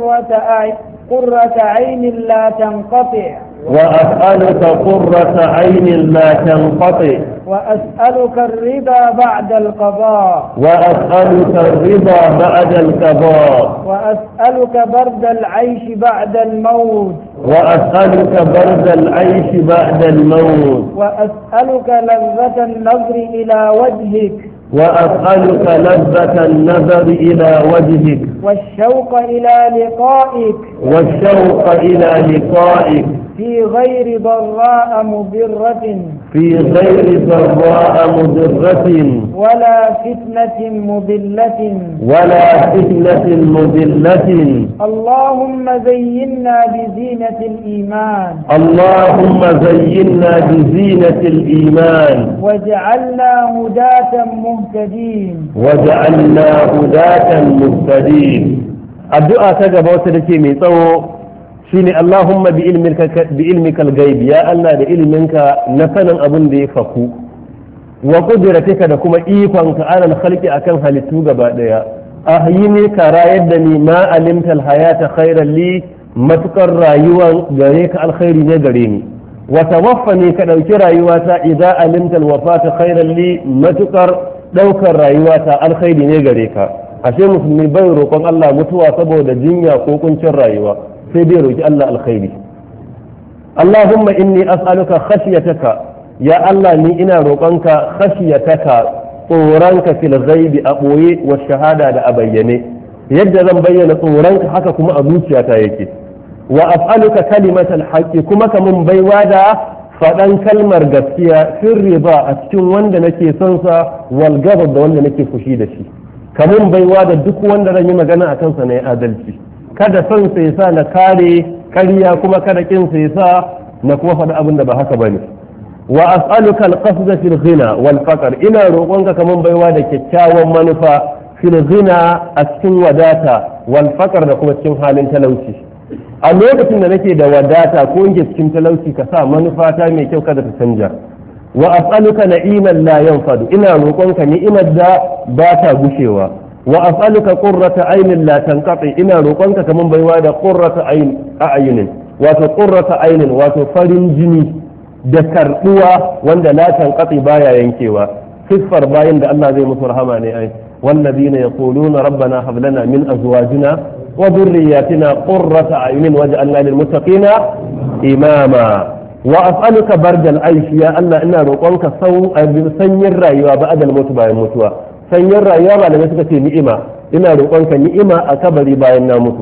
قرة عين لا تنقطع وأسألك قرة عين لا تنقطع وأسألك الرضا بعد القضاء وأسألك الرضا بعد القضاء وأسألك برد العيش بعد الموت وأسألك برد العيش بعد الموت وأسألك لذة النظر إلى وجهك وأسألك لذة النظر إلى وجهك والشوق إلى لقائك والشوق إلى لقائك في غير ضراء مضرة في غير ضراء مضرة ولا فتنة مضلة ولا فتنة مضلة اللهم زينا بزينة الإيمان اللهم زينا بزينة الإيمان واجعلنا هداة مهتدين وجعلنا هداة مهتدين الدعاء تجب وتدكي ميتو shine Allahumma bi ilmika al-ghaib ya Allah da ilminka na sanin abin da ya faku wa qudratika da kuma ikonka alal khalqi akan halittu gaba daya ahyini ka rayar da ni ma alimta al-hayata khairan li matukar rayuwa gare ka alkhairi ne gare ni wa tawaffani ka dauki rayuwata idza alimta al-wafata khairan li matukar daukar rayuwata alkhairi ne gare ka ashe musulmi bai roƙon Allah mutuwa saboda jinya ko kuncin rayuwa sai dai roki Allah alkhairi Allahumma inni as'aluka khashyataka ya Allah ni ina roƙonka khashyataka tsoronka fil ghaibi a ɓoye wa shahada da a bayyane yadda zan bayyana tsoronka haka kuma a zuciyata yake wa as'aluka kalimatal haqqi kuma ka mun baiwa da faɗan kalmar gaskiya sirri ba a cikin wanda nake son sa wal ghadab da wanda nake fushi da shi ka mun baiwa da duk wanda zan yi magana a kansa na adalci kada son sa yasa na kare ƙarya kuma kada kin sa yasa na kuma faɗi abin da ba haka bane wa as'aluka al-qasda fil ghina wal faqr ina roƙonka kaman baiwa da kyakkyawan manufa fil ghina a cikin wadata wal faqr da kuma cikin halin talauci a lokacin da nake da wadata ko in cikin talauci ka sa manufa ta mai kyau kada ta canja wa as'aluka na'iman la yanfadu ina roƙonka ni'imar da ba ta gushewa wa as'aluka qurrata aynin la tanqati ina roƙonka kaman baiwa da qurrata aynin wato qurrata aynin wato farin jini da karbuwa wanda la tanqati baya yankewa siffar bayin da Allah zai musu rahama ne ai wallazina yaquluna rabbana hab lana min azwajina wa dhurriyyatina qurrata aynin waj'alna lil muttaqina imama wa as'aluka bardal aishi ya Allah ina roƙonka sanyin rayuwa ba'da al-maut bayan mutuwa sanyin rayuwa malamai suka ce ni'ima ina roƙonka ni'ima a kabari bayan na mutu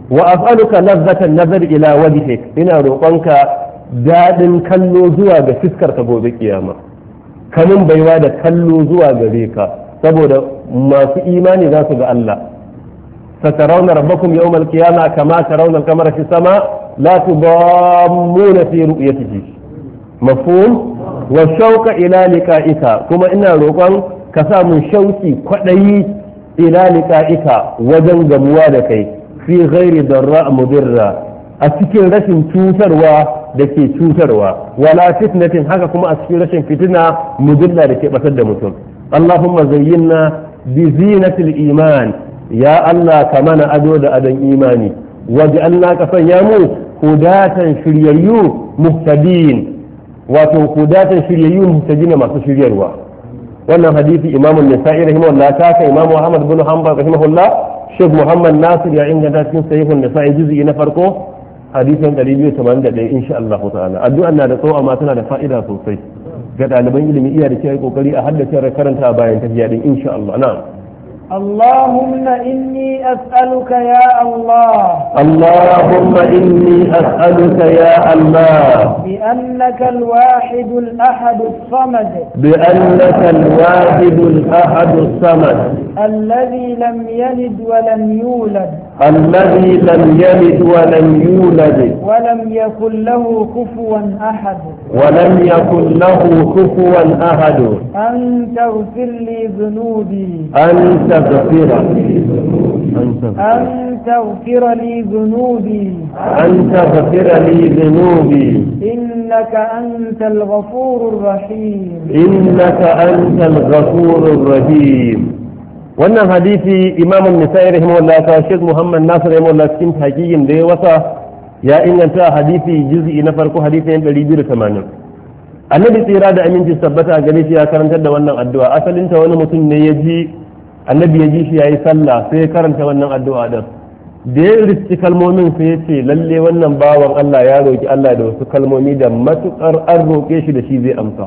wa as'aluka lazzatan nazar ila wajhik ina roƙonka dadin kallo zuwa ga fiskar ka gobe kiyama kamin baiwa da kallo zuwa gare ka saboda masu imani za su ga Allah satarawna rabbakum yawmal qiyamah kama tarawna al-qamara fi sama la tudammuna fi ru'yatihi mafhum wa shauqa ila liqa'ika kuma ina roƙon ka sa mun shauki kwadayi ila liqa'ika wajen gamuwa da kai fi ghairi darra mudirra a cikin rashin cutarwa da ke cutarwa wala fitnatin haka kuma a cikin rashin fitina mudilla da ke batar da mutum Allahumma zayyinna bi zinatil iman ya Allah ka mana ado da adon imani waj'alna ka sanya mu hudatan shiryayyu muhtadin wato hudatan shiryayyu muhtadin masu shiryarwa wannan hadisi imamu nisa'i rahimahullah ta ka imamu ahmad bin hanbal rahimahullah Sheikh Muhammad Nasir ya inganta cikin sahihun nisa'i juz'i na farko hadisin 281 insha Allah ta'ala addu'a na da tsawo amma tana da fa'ida sosai ga ɗaliban ilimi iya da kyau kokari a haddace karanta bayan tafiya din insha Allah na'am اللهم إني أسألك يا الله اللهم إني أسألك يا الله بأنك الواحد الأحد الصمد بأنك الواحد الأحد الصمد الذي لم يلد ولم يولد الذي لم يلد ولم يولد ولم يكن له كفوا أحد ولم يكن له كفوا أحد أن تغفر لي ذنوبي أن تغفر لي ذنوبي أن تغفر لي ذنوبي إنك أنت الغفور الرحيم إنك أنت الغفور الرحيم wannan hadisi imamun nisa'i rahimahullah ta Sheikh Muhammad Nasir rahimahullah cikin hakikin da ya wasa ya inganta hadisi juz'i na farko hadisi 280 annabi tsira da aminci tabbata a gare shi ya karantar da wannan addu'a asalin ta wani mutum ne ya ji annabi ya ji shi yayi sallah sai ya karanta wannan addu'a din da ya riski kalmomin sai ya ce lalle wannan bawan Allah ya roki Allah da wasu kalmomi da matukar an roke shi da shi zai amsa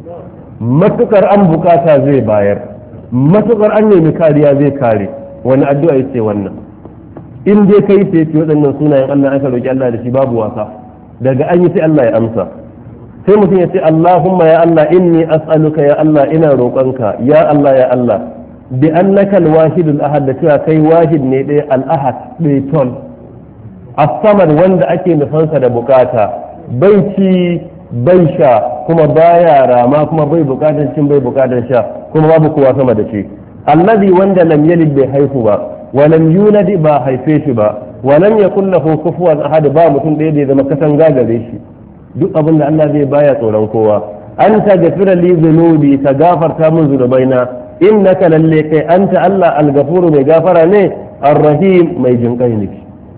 matukar an bukata zai bayar matukar an nemi kariya zai kare wani addu'a yace wannan in dai kai sai ce waɗannan sunayen Allah aka roki Allah da shi babu wasa daga an yi sai Allah ya amsa sai mutum ya ce Allahumma ya Allah inni as'aluka ya Allah ina roƙonka ya Allah ya Allah bi annaka al-wahid al-ahad da cewa kai wahid ne ɗaya al-ahad ɗaya ton as-samad wanda ake nufansa da bukata bai ci bai sha kuma baya rama kuma bai bukatar cin bai bukatar sha kuma babu kowa sama da shi allazi wanda lam yalid bai haihu ba wa lam yulad ba haife shi ba wa lam yakul lahu kufuwan ahad ba mutum ɗaya da ya zama kasan gagare shi duk abin da Allah zai baya tsoron kowa an ta gafira li zunubi ka gafarta min zunubaina innaka lalle kai anta Allah al-ghafuru mai gafara ne ar-rahim mai jinkai ne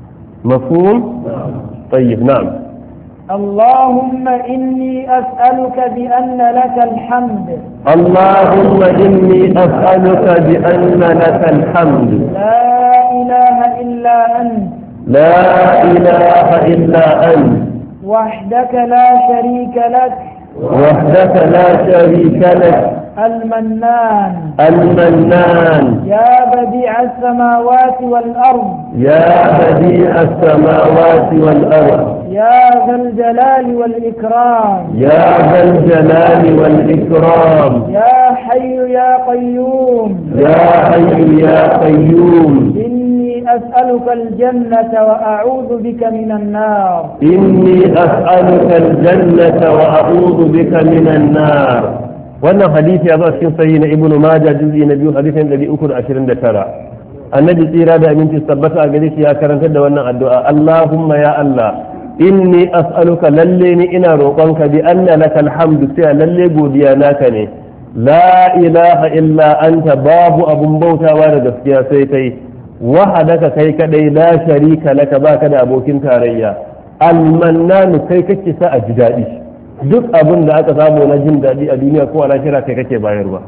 mafhum tayyib na'am اللهم إني أسألك بأن لك الحمد اللهم إني أسألك بأن لك الحمد لا إله إلا أنت لا إله إلا أنت وحدك لا شريك لك وحدك لا شريك لك المنان المنان يا بديع السماوات والأرض يا بديع السماوات والأرض يا ذا الجلال والإكرام يا ذا الجلال والإكرام يا حي يا قيوم يا حي يا قيوم إني أسألك الجنة وأعوذ بك من النار إني أسألك الجنة وأعوذ بك من النار wannan hadisi ya zo cikin sahih na ibnu majah juz'i na 2 hadisin 329 annabi tsira da aminci tabbata a gare shi ya karantar da wannan addu'a Allahumma ya Allah inni as'aluka lalle ni ina roƙonka bi anna lakal hamdu sai lalle godiya naka ne la ilaha illa anta babu abun bautawa da gaskiya sai kai wahadaka kai kadai la sharika laka baka da abokin tarayya al-mannan kai kake sa a ji daɗi duk abin da aka samu na jin daɗi a duniya ko a lahira kai kake bayarwa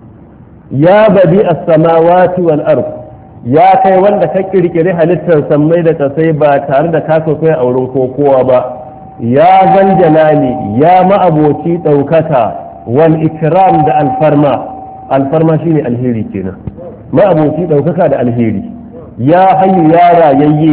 ya badi as-samawati wal ard ya kai wanda ka kirkiri halittar sammai da kasai ba tare da ka kai a wurin kowa ba ya zan jalali ya ma'aboci ɗaukaka wal ikram da alfarma shine alheri kenan ma'aboci ɗaukaka da alheri ya hayyu ya rayayye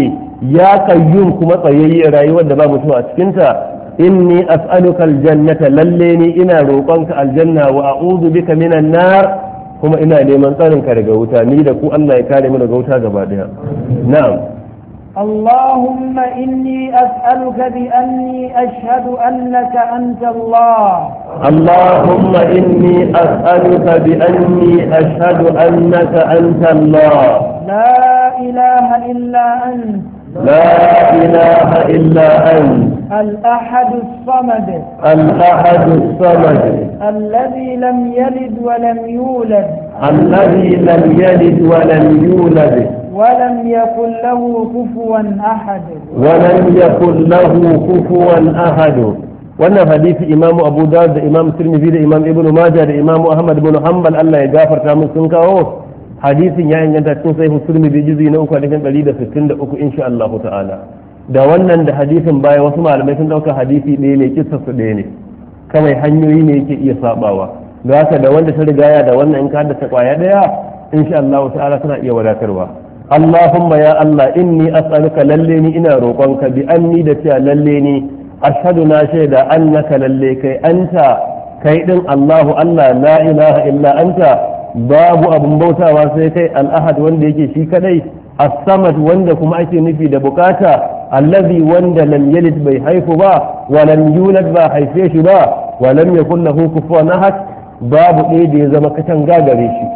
ya qayyum kuma tsayayye rayuwar da ba mutuwa a cikin ta inni as'aluka aljannata lalle ni ina roƙonka aljanna wa a'udhu bika minan nar kuma ina neman tsarin ka daga wuta ni da ku Allah ya kare mu daga wuta gaba daya na'am اللهم إني أسألك بأني أشهد أنك أنت الله اللهم إني أسألك بأني أشهد أنك أنت الله لا إله إلا أنت لا إله إلا أنت الأحد الصمد الأحد الصمد الذي لم يلد ولم يولد الذي لم يلد ولم يولد ولم يكن له كفوا أحد ولم يكن له كفوا أحد wannan hadisi imamu abu dawud da imam tirmidhi da imam ibnu majah da imamu ahmad ibn hanbal Allah ya gafarta mun sun kawo hadisin ya inganta cikin sahih tirmidhi juzu na 3 da 163 insha Allah ta'ala da wannan da hadisin baya wasu malamai sun dauka hadisi ɗaya ne kissa su ɗaya ne kawai hanyoyi ne yake iya sabawa da haka da wanda ta rigaya da wannan in ka haddace kwaya ɗaya insha Allah ta'ala tana iya wadatarwa Allahumma ya Allah inni as'aluka lalle ni ina roƙonka bi anni da cewa lalle ni ashhadu na shaida annaka lalle kai anta kai din Allahu Allah la ilaha illa anta babu abun bautawa sai kai al-ahad wanda yake shi kadai as-samad wanda kuma ake nufi da bukata allazi wanda lam yalid bai haifu ba wa lam yulad ba haife shi ba wa lam yakul lahu kufuwan ahad babu ɗaya da ya zama katanga gare shi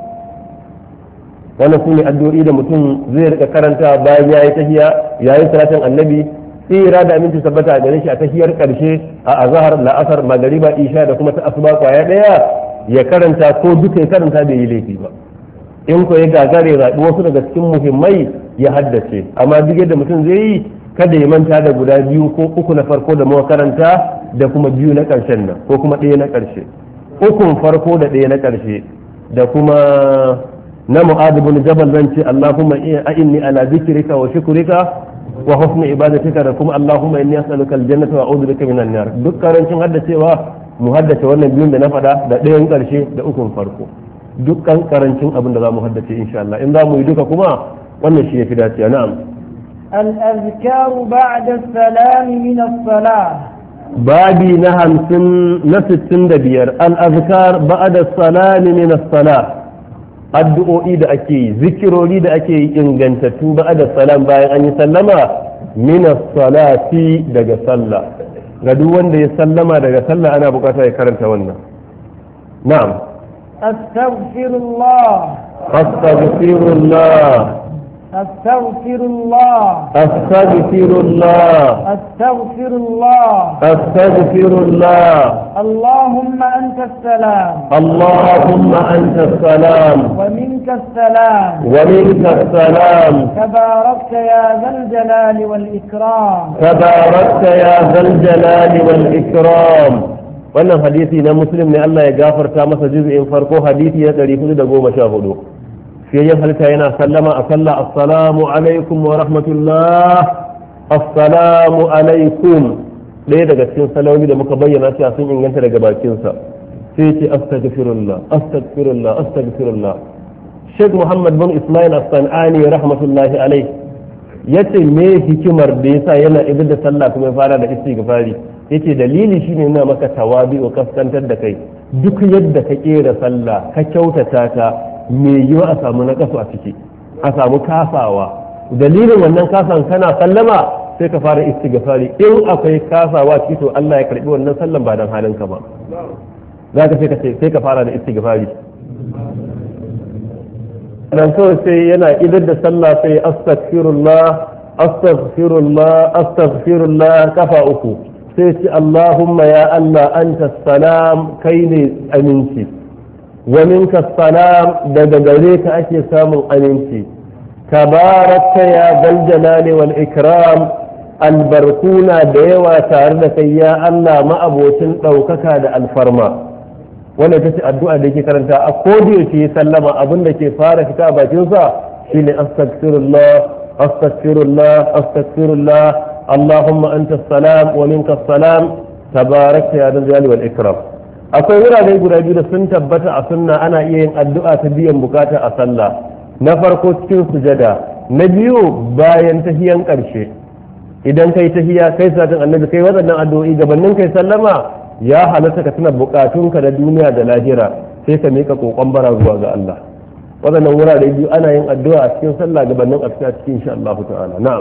wannan sune addu'o'i da mutum zai rika karanta bayan yayi tahiyya yayi salatin annabi tsira da aminci tabbata a gare shi a tahiyar karshe a azhar la'asar magariba isha da kuma ta asuba kwaya daya ya karanta ko duka ya karanta bai yi laifi ba in ko ya gagare zaɓi wasu daga cikin muhimmai ya haddace amma duk yadda mutum zai yi kada ya manta da guda biyu ko uku na farko da muka karanta da kuma biyu na ƙarshen nan ko kuma ɗaya na ƙarshe ukun farko da ɗaya na ƙarshe da kuma na mu'adh bin jabal zan ce Allahumma inni ala zikrika wa shukrika wa husni ibadatika da kuma Allahumma inni as'aluka aljannata wa a'udhu bika minan nar duk karancin haddacewa mu haddace wannan biyun da na faɗa da ɗayan ƙarshe da ukun farko dukkan karancin abin da za mu haddace insha Allah in za mu yi duka kuma wannan shi yafi dacewa na'am الأذكار بعد السلام من الصلاة babi na 65 al-azkar ba'da salami min as-salah addu'o'i da ake yi zikirori da ake yi ingantattu ba'da salam bayan an yi sallama min as-salati daga sallah ga duk wanda ya sallama daga sallah ana bukata ya karanta wannan na'am astaghfirullah astaghfirullah أستغفر الله أستغفر الله أستغفر الله أستغفر الله اللهم أنت السلام اللهم أنت السلام ومنك السلام ومنك السلام تباركت يا ذا الجلال والإكرام تباركت يا ذا الجلال والإكرام wannan hadisi na muslim ne Allah ya gafarta masa juz'in farko hadisi na 414 fiyayyen halitta yana sallama a sallah assalamu alaikum wa rahmatullah assalamu alaikum ɗaya daga cikin salamomi da muka bayyana cewa sun inganta daga bakinsa sai ce astaghfirullah astaghfirullah astaghfirullah Sheikh Muhammad bin Ismail As-Sanani rahmatullahi alaihi yace me hikimar da yasa yana ibada da sallah kuma ya fara da istighfari yace dalili shine yana maka tawabi wa kaskantar da kai duk yadda ka kera sallah ka kyautata ta me yiwa a samu nakasu a ciki a samu kasawa dalilin wannan kasan kana sallama sai ka fara istighfari in akwai kasawa ciki to Allah ya karbi wannan sallan ba dan halin ka ba zaka sai ka fara da istighfari dan so sai yana idar da sallah sai astaghfirullah astaghfirullah astaghfirullah kafa uku sai ce Allahumma ya Allah anta salam kai ne aminci wa minka salam daga gare ka ake samun aminci tabarakta ya dal jalali wal ikram albarkuna da yawa tare da kai ya Allah ma'abocin ɗaukaka da alfarma wannan ta ce addu'a da yake karanta a kodiyaushe sallama abin da ke fara fita a bakinsa shine astaghfirullah astaghfirullah astaghfirullah allahumma anta salam wa minka salam tabarakta ya dal jalali wal ikram akwai wurare guda biyu da sun tabbata a sunna ana iya yin addu'a ta biyan bukata a sallah na farko cikin sujada na biyu bayan tahiyan ƙarshe idan kai tahiya kai salatin annabi kai waɗannan addu'o'i gabanin kai sallama ya halatta ka tuna bukatunka na duniya da lahira sai ka mika kokon bara zuwa ga Allah waɗannan wurare biyu ana yin addu'a a cikin sallah gabanin a cikin insha Allah ta'ala na'am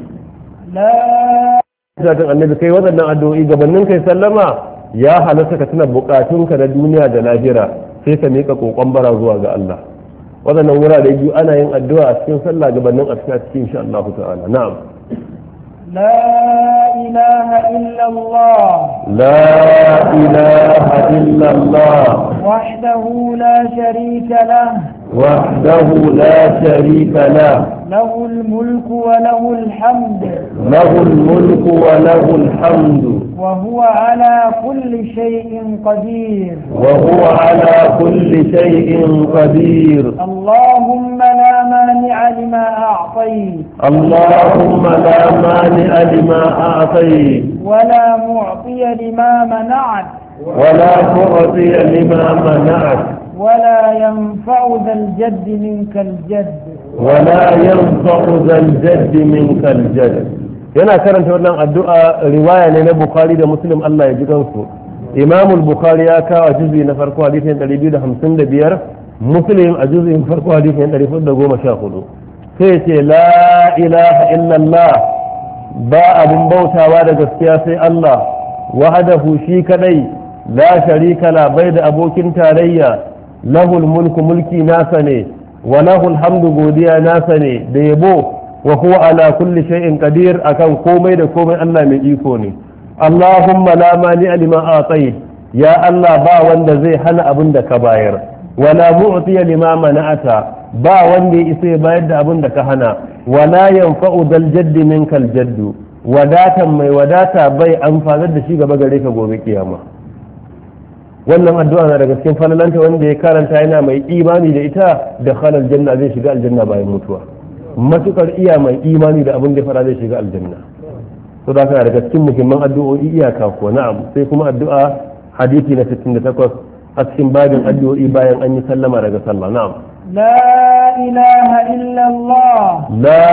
salatin annabi kai waɗannan addu'o'i gabanin kai sallama ya halatta ka tuna bukatunka na duniya da lahira sai ka mika kokon bara zuwa ga Allah waɗannan wurare biyu ana yin addu'a a cikin sallah gabanin a cikin insha Allah ta'ala na'am لا إله إلا الله لا إله إلا الله وحده لا شريك له وحده لا شريك له له الملك وله الحمد له الملك وله الحمد وهو على كل شيء قدير وهو على كل شيء قدير اللهم لا مانع لما أعطيت اللهم لا مانع لما أعطيت ولا معطي لما منعت ولا معطي لما منعت ولا ينفع ذا الجد منك الجد ولا ينفع ذا الجد منك الجد yana karanta wannan addu'a riwaya ne na Bukhari da Muslim Allah ya ji kansu Imam al-Bukhari ya kawo juzi na farko hadisin 255 Muslim a juzin farko hadisin 414 sai ce la ilaha illallah ba abin bautawa da gaskiya sai Allah wahdahu shi kadai la sharika la bai da abokin tarayya lahul mulku mulki nasa ne wa lahul hamdu godiya nasa ne da yabo wa huwa ala kulli shay'in qadir akan komai da komai Allah mai iko ne Allahumma la mani lima atayt ya Allah ba wanda zai hana abin da ka bayar wala mu'tiya lima mana'ata ba wanda ya isa bayar da abin da ka hana wala yanfa'u dal jaddi minkal jaddu wadatan mai wadata bai amfanar da shi gaba gare ka gobe kiyama wannan addu'a na daga cikin falalanta wanda ya karanta yana mai imani da ita da khalal janna zai shiga aljanna bayan mutuwa matukar iya mai imani da abin da fara zai shiga aljanna to da kana daga cikin muhimman addu'o'i iyaka ko na'am sai kuma addu'a hadisi na 68 a cikin babin addu'o'i bayan an yi sallama daga sallah na'am لا إله إلا الله لا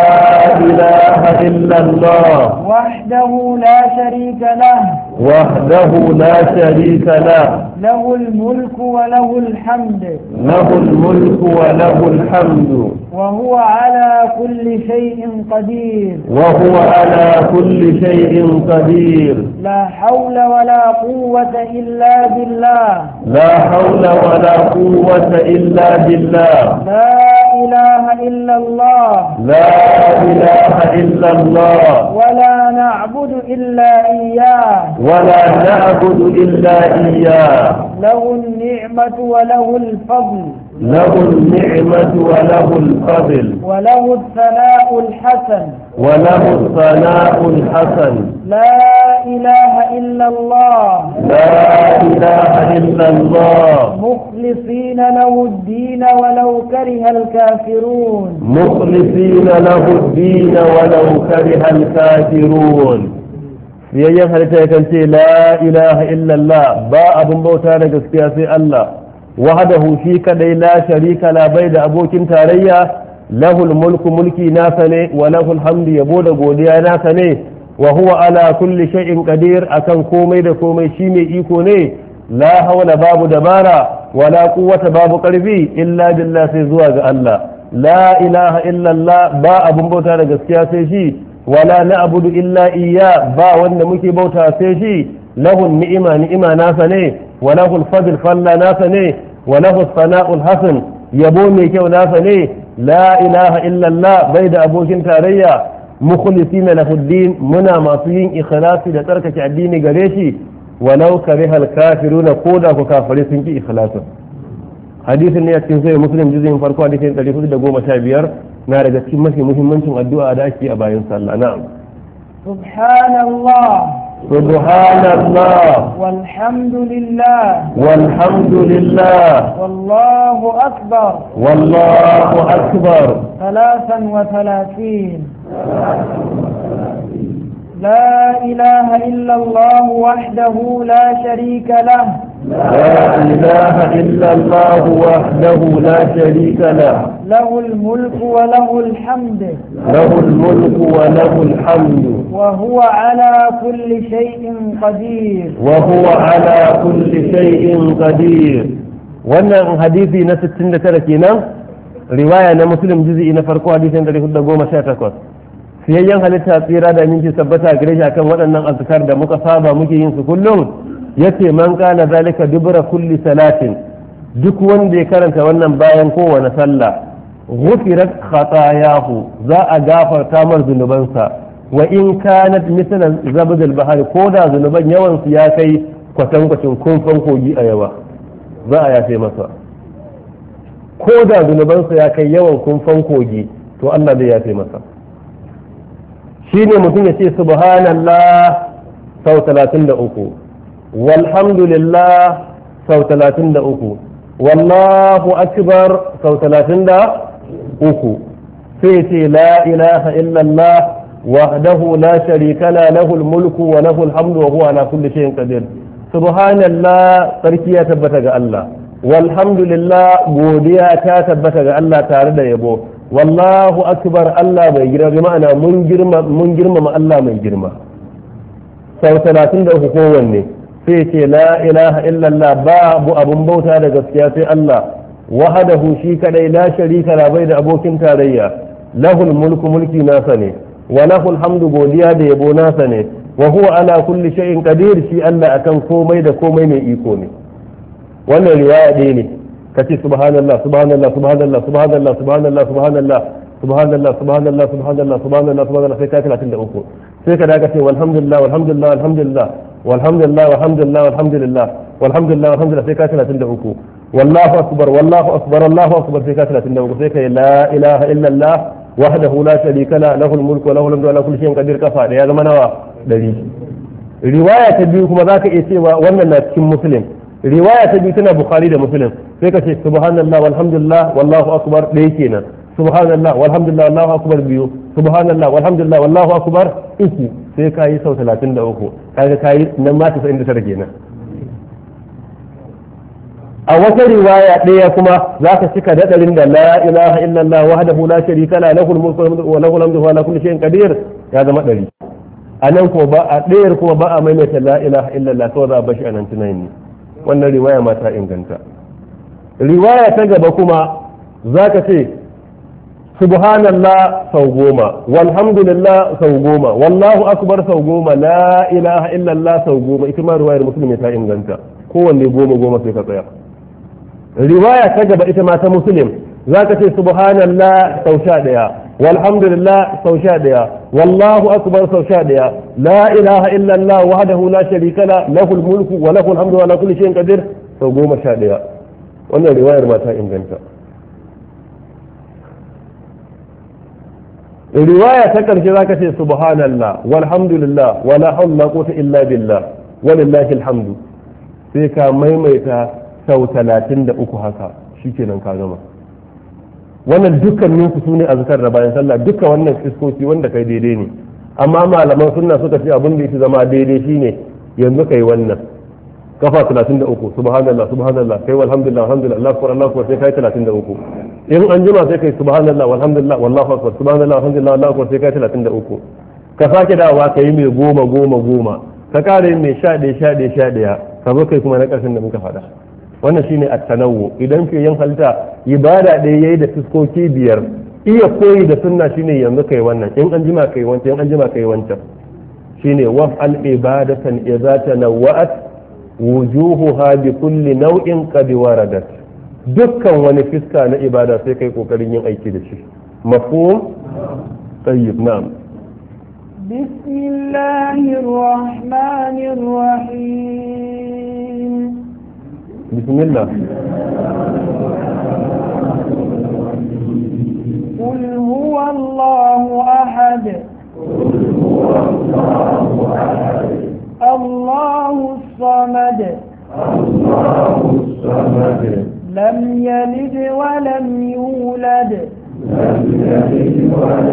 إله إلا الله وحده لا شريك له وحده لا شريك له له الملك وله الحمد له الملك وله الحمد وهو على كل شيء قدير وهو على كل شيء قدير لا حول ولا قوة إلا بالله لا حول ولا قوة إلا بالله لا إله إلا الله لا إله إلا الله ولا نعبد إلا إياه ولا نعبد إلا إياه له النعمة وله الفضل له النعمة وله الفضل وله الثناء الحسن وله الثناء الحسن لا إله إلا الله لا إله إلا الله مخلصين له الدين ولو كره الكافرون مخلصين له الدين ولو كره الكافرون biyayyen halitta ya kance la ilaha illallah ba abin bauta da gaskiya sai Allah wahdahu shi kadai la sharika la bai da abokin tarayya lahul mulku mulki nasa ne wa lahul hamdu yabo da godiya nasa ne wa huwa ala kulli shay'in qadir akan komai da komai shi mai iko ne la hawla babu dabara wala quwwata babu karfi illa billah sai zuwa ga Allah la ilaha illallah ba abin bauta da gaskiya sai shi wala na'budu illa iyya ba wanda muke bauta sai shi lahu ni'ima nasa ne wa lahu al-fadl falla nasa ne wa lahu as-sana'ul hasan yabo mai kyau nasa ne la ilaha illa Allah bai da abokin tarayya mukhlisina lahu din muna masu yin ikhlasi da tsarkake addini gare shi walau karihal kafiruna koda ku kafare sun ki ikhlasin hadisin ne a cikin sai muslim juzin farko hadisin 415 na daga cikin mafi muhimmancin addu'a da ake a bayan sallah na'am subhanallah subhanallah walhamdulillah walhamdulillah wallahu akbar wallahu akbar 33 لا إله إلا الله وحده لا شريك له لا إله إلا الله وحده لا شريك له له الملك وله الحمد له الملك وله الحمد وهو على كل شيء قدير وهو على كل شيء قدير. wannan hadisi na 69 kenan, riwaya na Muslim juz'i na farko hadisin 418. Siyayyen halitta tsira da minci tabbata gare shi akan waɗannan azkar da muka saba muke yin su kullum, yace man kana zalika dubra kulli salatin, duk wanda ya karanta wannan bayan kowane sallah, ghufirat khatayahu, za a gafarta mar zunubansa, wa in kanat mislan zabdul bahari, ko da zunuban yawan su ya kai kwatankwacin kumfan kogi a yawa, za a yafe masa. Ko da zunubansa ya kai yawan kumfan kogi, to Allah zai yafe masa. Shine mutum ya ce subhanallah sau 33, walhamdulillah sau 33, wallahu akbar sau 33, sai ce la ilaha illallah wahdahu la sharika la lahul mulku wa lahul hamdu wa huwa ala kulli shay'in qadir. Subhanallah, sarki ya tabbata ga Allah, walhamdulillah, godiya ta tabbata ga Allah tare da yabo, wallahu akbar, Allah mai girma, bi ma'ana mun girmama Allah mai girma. Sau 33 kowanne, sai ce la ilaha illallah, babu abun bauta da gaskiya sai Allah, wahadahu shi kadai, la sharika la, bai da abokin tarayya, lahul mulku, mulki nasa ne, wa lahul hamdu, godiya da yabo nasa ne, wa huwa ala kulli shay'in qadir, shi Allah akan komai da komai mai iko ne. Wannan riwaya ɗaya ne, kace subhanallah subhanallah subhanallah subhanallah subhanallah subhanallah subhanallah subhanallah subhanallah subhanallah subhanallah sai ka 33, sai ka daga ce walhamdulillah walhamdulillah walhamdulillah walhamdulillah walhamdulillah walhamdulillah walhamdulillah walhamdulillah sai ka 33, wallahu akbar wallahu akbar wallahu akbar sai ka 33, sai ka la ilaha illallah wahdahu la sharika la lahul mulku wa lahul hamdu wa ala kulli shay'in qadir, kafa da ya zama nawa 100. Riwaya ta biyu kuma zaka iya cewa wannan na cikin Muslim, riwaya ta biyu tana Bukhari da Muslim, sai ka ce subhanallah walhamdulillah wallahu akbar ɗaya kenan, subhanallah walhamdulillah wallahu akbar biyu, subhanallah walhamdulillah wallahu akbar uku, sai ka yi sau 33, kaga ka yi nan ma 99 kenan. A wata riwaya ɗaya kuma za ka cika daɗarin da la ilaha illallah wahdahu la sharika la lahul mulku wa lahul hamdu wa ala kulli shay'in qadir, ya zama 100. A nan kuma ba a ɗayar kuma ba a maimaita la ilaha illallah, kawai za a bashi a nan tunani ne. Wannan riwaya ma ta inganta. Riwaya ta gaba kuma za ka ce subhanallah sau 10, walhamdulillah sau 10, wallahu akbar sau 10, la ilaha illallah sau 10. Ita ma riwayar Muslim ta inganta, kowanne 10 sai ka tsaya. Riwaya ta gaba ita ma ta Muslim, za ka ce subhanallah sau 11, walhamdulillah sau 11, wallahu akbar sau 11, la ilaha illallah wahdahu la sharika la, lahul mulku wa lahul hamdu wa ala kulli shay'in qadir sau 11. Wannan riwayar ma ta inganta. Riwaya ta karshe za ka ce subhanallah walhamdulillah wa la hawla wala quwwata illa billah walillahi alhamdu, sai ka maimaita sau 33 haka, shikenan ka gama. Wannan dukkanin su ne azkar da bayan sallah, duka wannan fiskoki wanda kai daidai ne, amma malaman sunna suka ce abin da yake zama daidai shine yanzu kai wannan kafa 33, subhanallah subhanallah, kai walhamdulillah alhamdulillah Allahu akbar Allahu akbar, sai kai 33. In an jima sai kai subhanallah walhamdulillah wallahu akbar, subhanallah alhamdulillah Allahu akbar, sai kai 33. Ka sake dawowa kai mai 10 ka kare mai 11 ka zo kai kuma na karshen da muka faɗa. Wannan shine at-tanawwu. Idan ke yin halta ibada ɗaya yayi da fiskoki 5, iya koyi da sunna shine yanzu kai wannan, in an jima kai wancan, in an jima kai wancan. Shine waf'al ibadatan idza tanawwa'at wujuhuha bi kulli naw'in qad waradat. Dukkan wani fiska na ibada sai kai kokarin yin aiki da shi. Mafhum? Tayyib, na'am. Bismillahir rahmanir rahim. Bismillah. قل هو الله أحد الله الصمد لم يلد ولم يولد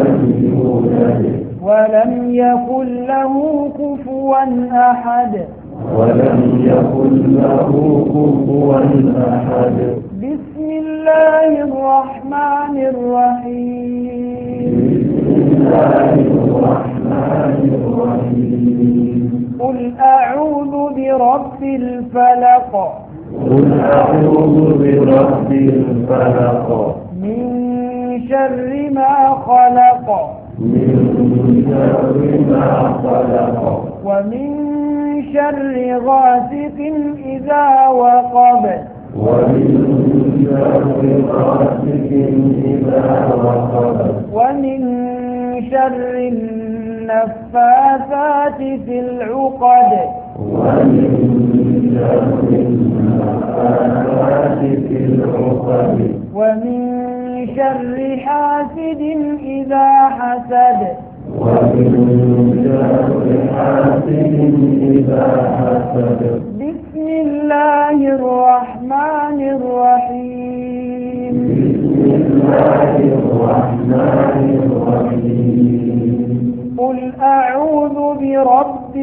ولم يكن له كفوا أحد ولم يكن له كفوا أحد. بسم الله الرحمن الرحيم. بسم الله الرحمن الرحيم. قل أعوذ برب الفلق. قل أعوذ برب الفلق. من شر ما خلق. من شر ما خلق. ومن شر غاسق إذا وقب. ومن شر غاسق إذا وقب. ومن شر النفاثات في العقد. ومن شر النفاثات في العقد. ومن شر حاسد إذا حسد. ومن شر حاسد إذا حسد. بسم الله الرحمن الرحيم. بسم الله الرحمن الرحيم. قل أعوذ برب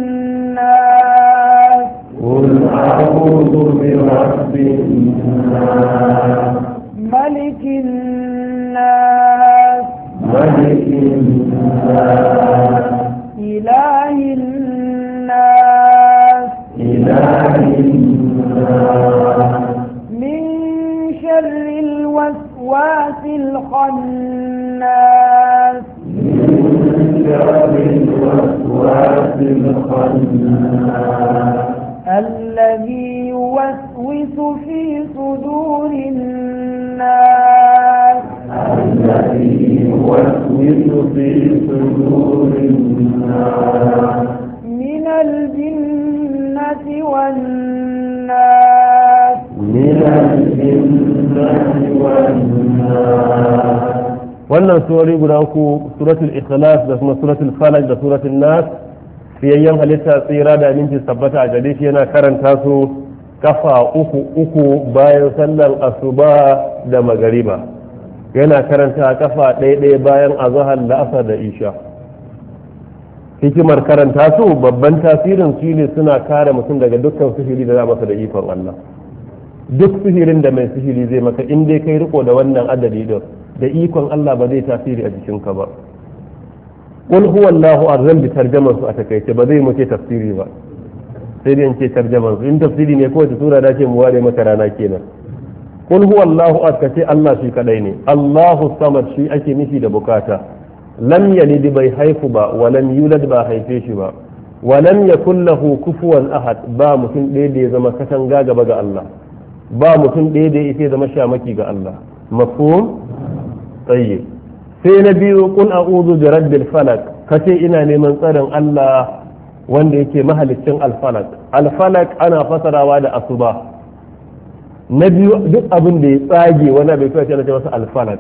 الناس. قل أعوذ برب الناس. ملك الناس. ملك الناس. إله الناس. إله الناس. من شر الوسواس الخناس. من شر الوسواس الخناس. الذي يوسوس في صدور الناس. الذي يوسوس في صدور الناس. من الجنة والناس. من الجنة والناس. wannan surori guda uku, suratul ikhlas da kuma suratul falaq da suratul nas, fiyayyen halitta tsira da aminci tabbata a gare shi yana karanta su kafa uku bayan sallar asuba da magariba, yana karanta kafa ɗaya bayan azhar da asar da isha. hikimar karanta su babban tasirin shi ne suna kare mutum daga dukkan sihiri da za masa da ikon Allah. Duk sihirin da mai sihiri zai maka in dai kai riko da wannan adadi da ikon Allah ba zai tasiri a jikinka ba. Qul huwallahu arzan bi tarjaman su a takaice ba zai muke tafsiri ba, sai dai in ce tarjaman su. In tafsiri ne kowace sura da ce mu ware maka rana kenan. Qul huwallahu ahad, kace Allah shi kadai ne. Allahu samad, shi ake nufi da bukata. Lam yalid bai haifu ba, wa lam yulad ba haife shi ba, wa lam yakul lahu kufuwan ahad, ba mutum ɗaya da ya zama katanga gaba ga Allah, ba mutum ɗaya da ya zama shamaki ga Allah. Mafhum? Tayyib. Sai na biyu, qul a'udhu bi rabbil falaq, kace ina neman tsaron Allah wanda yake mahaliccin al-falaq. Al-falaq ana fasarawa da asuba. Na biyu, duk abin da ya tsage wani bai kai ce masa al-falaq.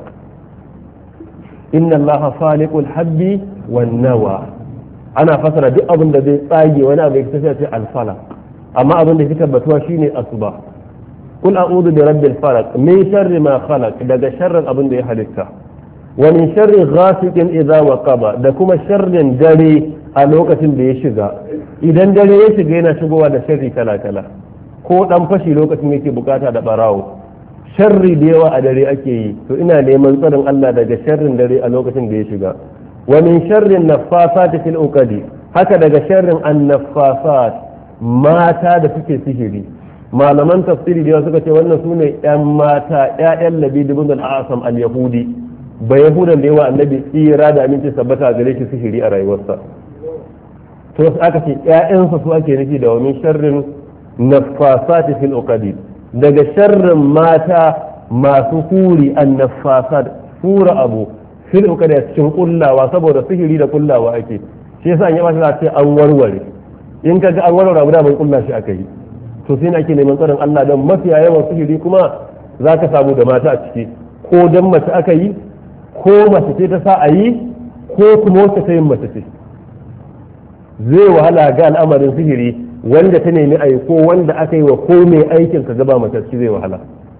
Inna allaha faliqul habbi wan nawa, ana fasara duk abin da zai tsage wani abu ya tafi ce al-falaq, amma abin da yake tabbatuwa shine asuba. Qul a'udhu bi rabbil falaq min sharri ma khalaq, daga sharrin abin da ya halitta. Wa min sharri ghasiqin idza waqaba, da kuma sharrin dare a lokacin da ya shiga. Idan dare ya shiga yana shigowa da sharri kala kala, ko dan fashi lokacin yake bukata da barawo, sharri da yawa a dare ake yi, to ina neman tsarin Allah daga sharrin dare a lokacin da ya shiga. Wa min sharrin naffasati fil uqadi, haka daga sharrin annaffasat, mata da suke sihiri. Malaman tafsiri da yawa suka ce wannan sune yan mata, ƴaƴan Labid ibn al-Asam al-Yahudi, ba Yahudan da yawa annabi tsira da aminci sabbata gare shi sihiri a rayuwarsa. To aka ce ƴaƴansa su ake nufi da wa min sharrin naffasati fil uqadi, daga sharrin mata masu huri annafasat, hura abu fil uqadi cikin kullawa, saboda sihiri da kullawa ake. Shi yasa an yi mata ce an warware, in kaga an warware abu da ban kulla shi aka yi. To sai ake neman tsarin Allah, don mafiya yawan sihiri kuma zaka samu da mata a ciki, ko dan mace aka yi, ko mace ce ta sa a yi, ko kuma wacce ta yin mace ce. Zai wahala ga al'amarin sihiri wanda ta nemi a yi ko wanda aka yi wa ko mai aikin ka gaba matacci zai wahala.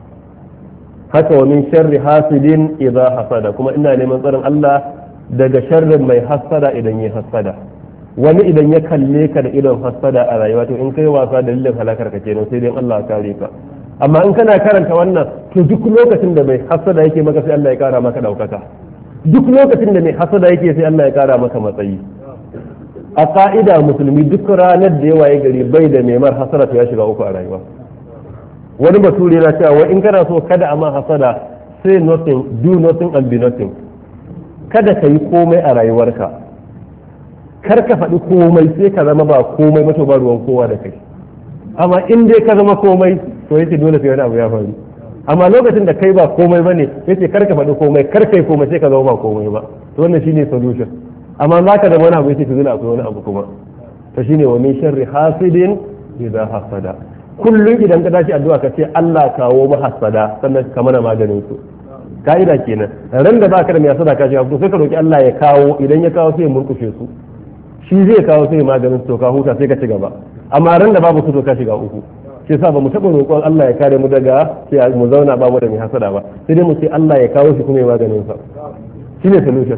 Haka wa min sharri hasidin idza hasada, kuma ina neman tsarin Allah daga sharrin mai hasada idan yi hasada. wani idan ya kalle ka da idon hasada a rayuwa to in kai wasa dalilin halakar ka kenan sai dai Allah ya kare ka amma in kana karanta wannan to duk lokacin da mai hasada yake maka sai Allah ya kara maka daukaka duk lokacin da mai hasada yake sai Allah ya kara maka matsayi a ka'ida musulmi duk ranar da ya waye gari bai da memar hasada to ya shiga uku a rayuwa wani bature na cewa in kana so kada a ma hasada say nothing do nothing and be nothing kada ka yi komai a rayuwarka kar ka faɗi komai sai ka zama ba komai ba to ba ruwan kowa da kai amma in dai ka zama komai to yace dole sai wani abu ya faru amma lokacin da kai ba komai bane yace kar ka faɗi komai kar kai komai sai ka zama ba komai ba to wannan shine solution amma za ka zama wani abu yace to zina akwai wani abu kuma to shine wa min sharri hasidin idza hasada kullum idan ka dace addu'a ka ce Allah kawo mu hasada sannan ka mana maganin su ka'ida kenan ran da baka da mai hasada ka shiga sai ka roki Allah ya kawo idan ya kawo sai ya murkushe su shi zai kawo sai maganin su ka huta sai ka ci gaba amma ran da babu su to ka shiga uku shi yasa ba mu taɓa roƙon Allah ya kare mu daga sai mu zauna ba mu da mai hasada ba sai dai mu ce Allah ya kawo shi kuma ya maganin sa shine solution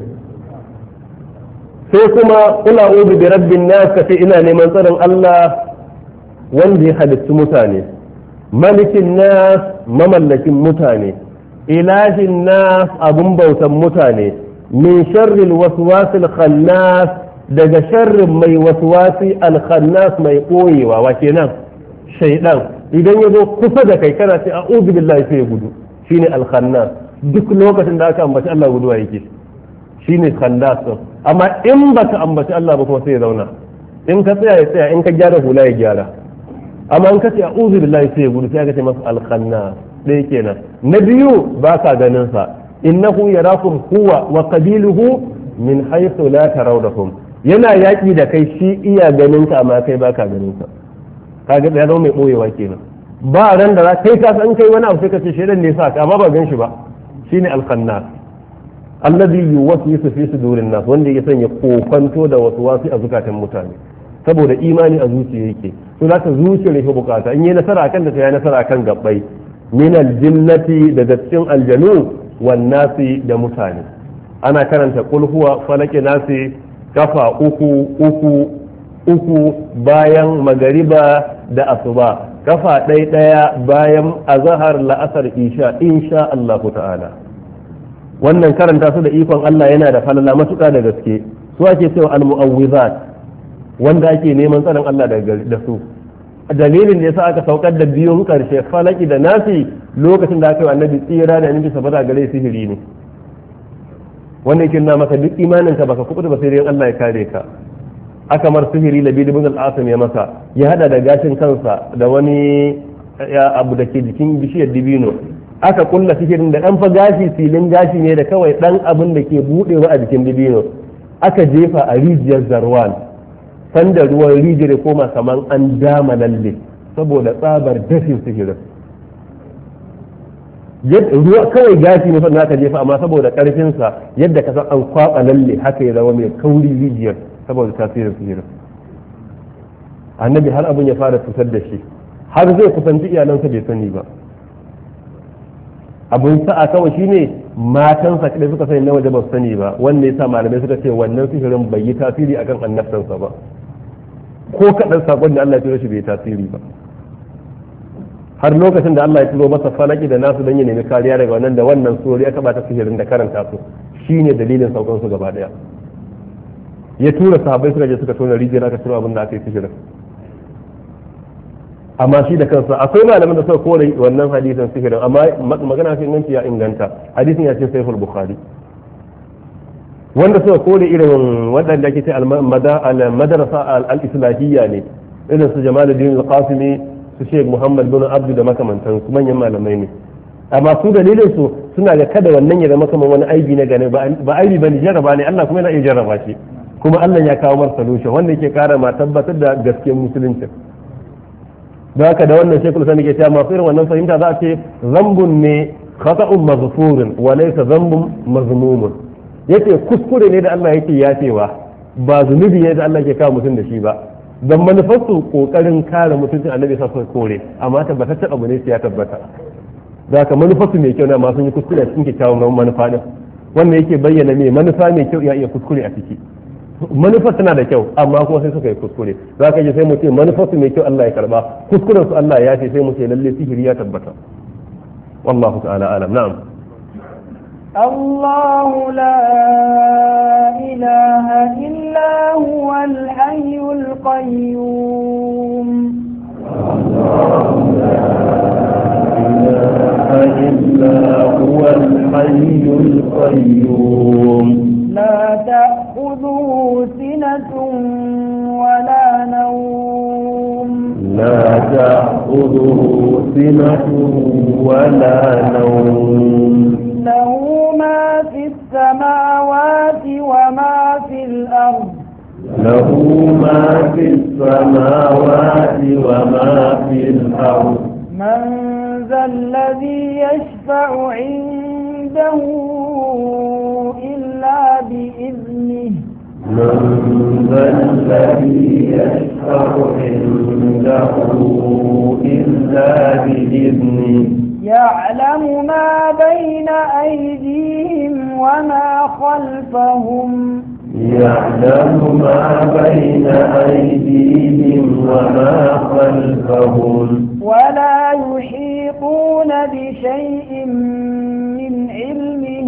sai kuma kula ubi bi rabbin nas ka ce ina neman tsaron Allah wanda ya halittu mutane malikin nas mamallakin mutane ilahin nas abun bautan mutane min sharril waswasil khannas daga sharrin mai waswasi al-khannas mai koyewa wa kenan shaydan idan ya zo kusa da kai kana ce a'udhu billahi sai ya gudu shine al-khannas duk lokacin da aka ambaci Allah guduwa yake shine khannas din amma in baka ambaci Allah ba kuma sai ya zauna in ka tsaya ya tsaya in ka gyara hula ya gyara amma in ka ce a'udhu billahi sai ya gudu sai ka ce masa al-khannas dai kenan na biyu ba ka ganin sa innahu yarakum huwa wa qabiluhu min haythu la tarawnahum yana yaki da kai shi iya ganin ka amma kai baka ganin sa kaga ya zama mai boyewa kenan ba ran da kai ka san kai wani abu sai ka ce shedan ne sa amma ba gan shi ba shine al-khannas alladhi yuwaswisu fi sudurin nas wanda ya sanya kofanto da waswasi a zukatan mutane saboda imani a zuciya yake to zaka zuciya ne bukata in yi nasara akan da ta yi nasara akan gabbai min aljinnati daga cikin aljanu wan nasi da mutane ana karanta qul huwa falaki nasi kafa uku bayan magariba da asuba kafa ɗaya bayan azhar la'asar isha insha Allah ta'ala wannan karanta su da ikon Allah yana da falala matuƙa da gaske su ake cewa al-mu'awwizat wanda ake neman tsaron Allah da su dalilin da yasa aka saukar da biyun karshe falaki da nasi lokacin da aka yi annabi tsira da annabi sabata gare sihiri ne wannan kin na maka duk imanin ka baka kubuta ba sai dai Allah ya kare ka aka mar sihiri labid ibn al-asim ya maka ya hada da gashin kansa da wani abu da ke jikin bishiyar dibino aka kulla sihirin da dan fa gashi silin gashi ne da kawai dan abin da ke budewa a jikin dibino aka jefa a rijiyar zarwan sanda ruwan rijiyar koma kaman an dama lalle saboda tsabar dafin sihirin ruwa kawai gashi ne sannan aka jefa amma saboda karfinsa yadda ka san an kwaba lalle haka ya zama mai kauri rijiyar saboda tasirin sihirin annabi har abin ya fara cutar da shi har zai kusanci iyalansa bai sani ba abun sa'a kawai shine matansa kadai suka sani na waje ba su sani ba wanda yasa malamai suka ce wannan sihirin bai yi tasiri akan annabtansa ba ko kaɗan sakon da Allah ya turo shi bai tasiri ba har lokacin da Allah ya turo masa falaki da nasu don ya nemi kariya daga wannan da wannan suri aka bata sihirin da karanta su shine dalilin saukan su gaba daya ya tura sahabbai suka je suka tona rijiyar aka turo abin da aka yi sihirin amma shi da kansa akwai malaman da suka kore wannan hadisin sihirin amma magana sai inganci ya inganta hadisin ya ce sahihul bukhari wanda suka kore irin waɗanda ake ce al-madrasa al-islahiyya ne irin su Jamaluddin al-Qasimi su Sheikh Muhammad bin Abdu da makamantan su manyan malamai ne amma su dalilin su suna ga kada wannan ya zama kamar wani aibi na gane ba aibi bane jarraba ne Allah kuma yana iya jarraba shi kuma Allah ya kawo mar solution wanda yake kara ma tabbatar da gaskiyar musulunci da haka da wannan shekul sani ke cewa masu irin wannan fahimta za a ce zambun ne khata'un maghfurun wa laysa zambun mazmumun yace kuskure ne da Allah yake yafewa ba zunubi ne da Allah ke kawo mutum da shi ba dan manufarsu kokarin kare mutuncin annabi sa su kore amma tabbataccen abu ne ya tabbata da haka manufarsu mai kyau na masu yi kuskure a cikin kyakkyawan manufa din wannan yake bayyana me manufa mai kyau ya iya kuskure a ciki manufar tana da kyau amma kuma sai suka yi kuskure za ka ji sai mu ce manufar su mai kyau Allah ya karba kuskuren su Allah ya ce sai mu ce lalle sihiri ya tabbata wallahu ta'ala alam na'am الله لا إله إلا هو الحي القيوم الله لا إله إلا هو الحي القيوم لا تأخذه سنة ولا نوم لا تأخذه سنة ولا نوم له ما في السماوات وما في الأرض له ما في السماوات وما في الأرض من ذا الذي يشفع عنده إلا بإذنه من ذا الذي يشفع عنده إلا بإذنه يعلم ما بين أيديهم وما خلفهم يعلم ما بين أيديهم وما خلفهم ولا يحيطون بشيء من علمه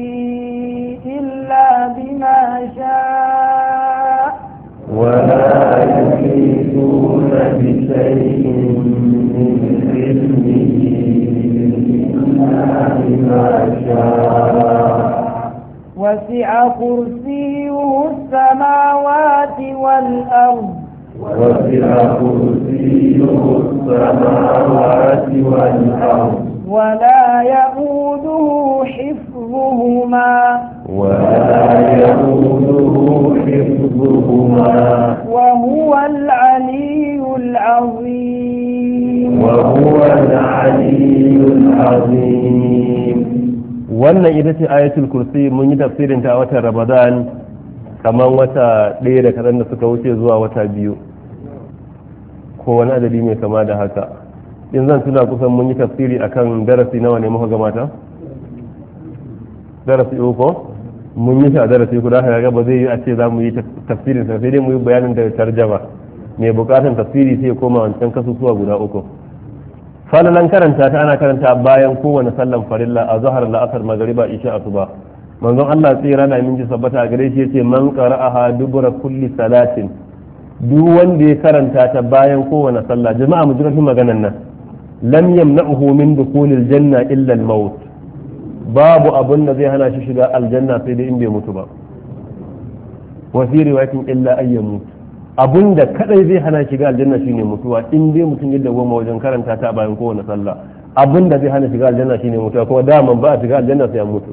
إلا بما شاء ولا يحيطون بشيء من علمه إلا بما شاء وسع كرسيه السماوات والأرض وسع كرسيه السماوات والأرض ولا يئوده حفظهما ولا يئوده حفظهما وهو العلي العظيم وهو العلي العظيم. wannan ita ce ayatul kursi mun yi tafsirin ta a watan Ramadan kamar wata ɗaya da kaɗan da suka wuce zuwa wata biyu ko wani adadi mai kama da haka in zan tuna kusan mun yi tafsiri akan darasi nawa ne muka gamata darasi uku mun yi shi a darasi guda haka ba zai yi a ce za mu yi tafsirin sa sai dai mu yi bayanin da tarjama mai bukatan tafsiri sai koma wancan kasusuwa guda uku falalan karanta ta ana karanta bayan kowane sallan farilla a zahar la'asar magariba isha asuba manzon Allah tsira na min ji sabbata a gare shi yace man qara'aha dubura kulli salatin duk wanda ya karanta ta bayan kowane sallah jama'a mu jira maganan nan lam yamna'uhu min dukhulil janna illa al-maut babu abun da zai hana shi shiga aljanna sai dai in bai mutu ba wa fi riwayatin illa ayyamut abun da kadai zai hana shiga aljanna shine mutuwa in dai mutum yadda goma wajen karanta ta bayan kowane sallah abun da zai hana shiga aljanna shine mutuwa kuma daman ba a shiga aljanna sai an mutu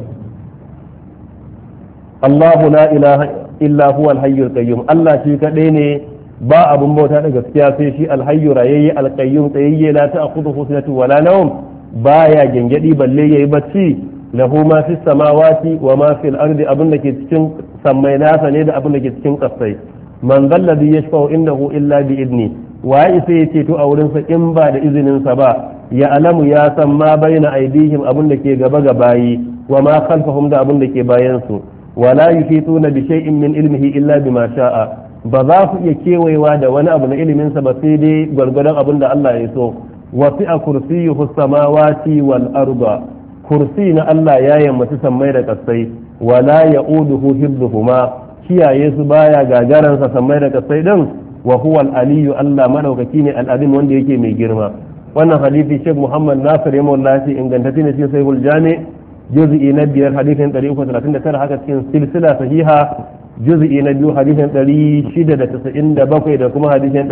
Allahu la ilaha illa huwa al-hayyul qayyum Allah shi kadai ne ba abun bauta da gaskiya sai shi al-hayyu rayayye al-qayyum tsayayye la ta'khudhuhu sinatun wala nawm baya gengedi balle yayi bacci lahu ma fis samawati wa ma fil ardi abun da ke cikin sammai nasa ne da abun da ke cikin kasai man zalladhi yashfa'u indahu illa bi idni wa isa yace to a wurin sa in ba da izinin sa ba ya alamu ya san ma baina aidihim abun da ke gaba ga bayi wa ma khalfahum da abun da ke bayan su wala yuhituna bi shay'in min ilmihi illa bima sha'a ba za ku iya kewayewa da wani abu na ilimin sa ba sai dai gwargwadon abun da Allah ya so wasi'a kursiyyuhu samawati wal arda kursi na Allah ya yammaci sammai da kasai wala ya'uduhu hibbuhuma kiyaye su baya gagaransa sammai da kasai din wa huwa al-aliyyu Allah madaukaki ne al-azim wanda yake mai girma wannan hadisi Sheikh Muhammad Nasir ya mawallahi ingantacce ne cikin Sahihul Jami juz'i na 5 hadisin 339 haka cikin silsila sahiha juz'i na 2 hadisin 697 da kuma hadisin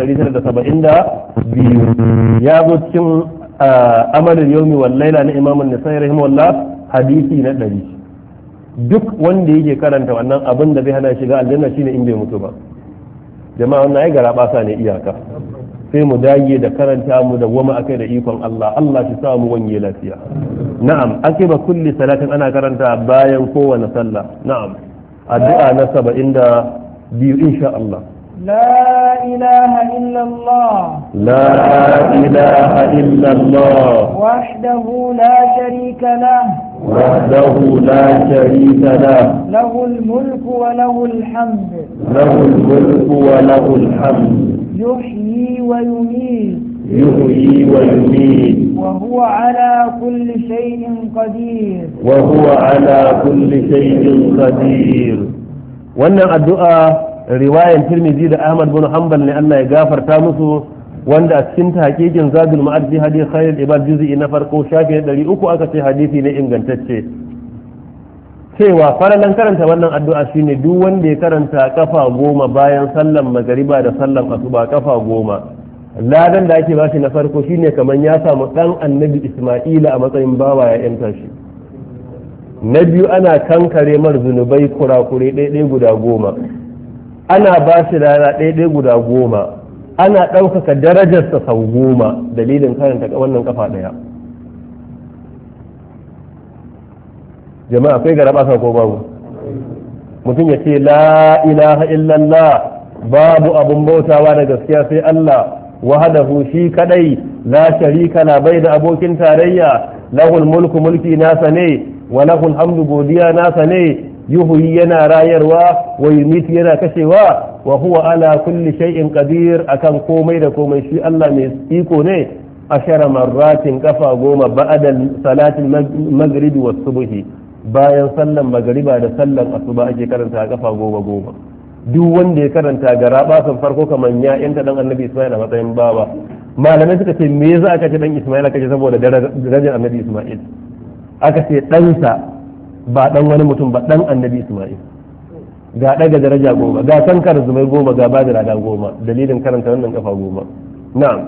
972 ya zo cikin amalul yawmi wal laila na Imam an-Nasa'i rahimahullah hadisi na 100 duk wanda yake karanta wannan abin da zai hana shiga aljanna shine in bai mutu ba jama'a wannan ai gara basa ne iyaka sai mu dage da karanta mu da goma akai da ikon Allah Allah shi sa mu wanye lafiya na'am akiba kulli salatin ana karanta bayan kowane sallah na'am addu'a na 72 insha Allah لا إله إلا الله لا إله إلا الله وحده لا شريك له وحده لا شريك له له الملك وله الحمد له الملك وله الحمد يحيي ويميت يحيي ويميت وهو على كل شيء قدير وهو على كل شيء قدير. wannan addu'a riwayan Tirmidhi da Ahmad bin Hanbal ne Allah ya gafarta musu, wanda a cikin tahqiqin Zadul Ma'ad fi hadith Khairul Ibad juz'i na farko shafi 300 aka ce hadisi ne ingantacce cewa faralan karanta wannan addu'a shine duk wanda ya karanta kafa 10 bayan sallan magariba da sallan asuba kafa 10 ladan da ake bashi na farko shine kaman ya samu dan annabi Isma'ila a matsayin bawa ya yanta shi. Na biyu ana kankare mar zunubai kurakure ɗaiɗai guda 10, ana ba shi rana ɗaiɗai guda 10, ana ɗaukaka darajarsa sau 10 dalilin karanta wannan kafa ɗaya. Jama'a akwai garaba ko babu? Mutum ya ce la ilaha illallah, babu abun bautawa da gaskiya sai Allah, wahdahu shi kadai, la sharika la bai da abokin tarayya, lahul mulku mulki nasa ne, wa lahul hamdu godiya nasa ne, yuhyi yana rayarwa, wa yumitu yana kashewa, wa huwa ala kulli shay'in qadir, akan komai da komai shi Allah mai iko ne. 10 marratin kafa 10 ba'da salatil maghrib was subhi, bayan sallan magriba da sallan asuba ake karanta kafa 10 duk wanda ya karanta gara basan farko kaman ya yanta dan annabi Isma'il a matsayin baba. Malamai suka ce me yasa aka ce dan Isma'il aka ce saboda darajar annabi Isma'il, aka ce ɗansa ba ɗan wani mutum ba, ɗan annabi Ismail, ga ɗaga daraja 10, ga kankar zumai 10, ga ba da rada 10 dalilin karanta wannan kafa 10. na'am.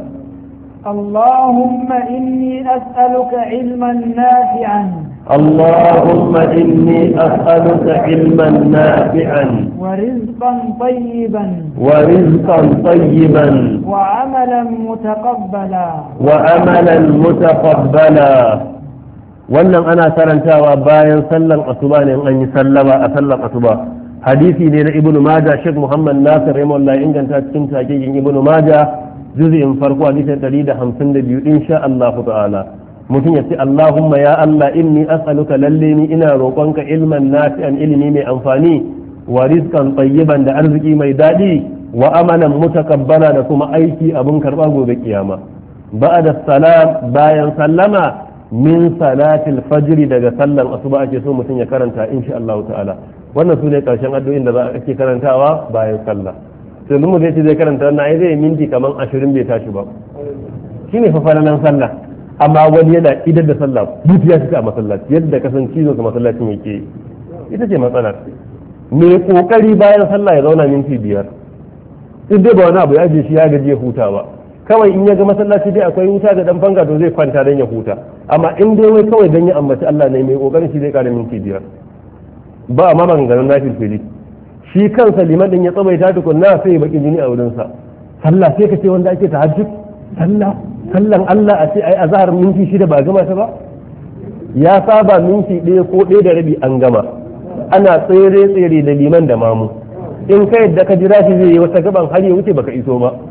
اللهم إني أسألك علما نافعا اللهم إني أسألك علما نافعا ورزقا طيبا ورزقا طيبا وعملا متقبلا وعملا متقبلا. wannan ana karantawa bayan sallan asuba ne in an yi sallama a sallan asuba. Hadisi ne na Ibn Majah, Sheikh Muhammad Nasir rahimahullah inganta cikin taqiqin Ibn Majah juz'in farko hadisin 152 insha Allah ta'ala. Mutum ya ce Allahumma ya Allah inni as'aluka lalle ni ina roƙonka ilman nafi'an, ilimi mai amfani, wa rizqan tayyiban da arziki mai daɗi, wa amalan mutakabbala da kuma aiki abun karba gobe kiyama. Ba'da salam, bayan sallama min salatil fajri, daga sallan asuba ake so mutum ya karanta insha Allah ta'ala. Wannan su ne karshen addu'o'in da za a ake karantawa bayan sallah. sai mu zai ce zai karanta wannan ai zai minti kaman 20 bai tashi ba, shine fa falalan sallah. Amma wani yana idar da sallah mutu ya shiga a masallaci yadda kasan cizo ga masallacin yake, ita ce matsalar. Me kokari bayan sallah ya zauna minti 5, in dai ba wani abu ya je shi ya gaji ya huta ba, kawai in ya ga masallaci dai akwai wuta da dan fanga to zai kwanta dan ya huta. Amma in dai wai kawai dan ya ambaci Allah ne, mai kokarin shi zai kare minti 5 ba amma maganganun nafil fili. Shi kansa liman din ya tsabaita tukunna sai baki jini a wurin sa. Sallah sai ka ce wanda ake tahajjud, sallan Allah a ce ai azhar minti 6 ba gama ta ba, ya saba minti 1 ko 1 da rabi an gama, ana tsere da liman da mamu. In ka yadda ka jira shi zai yi wata gaban har ya wuce baka iso ba.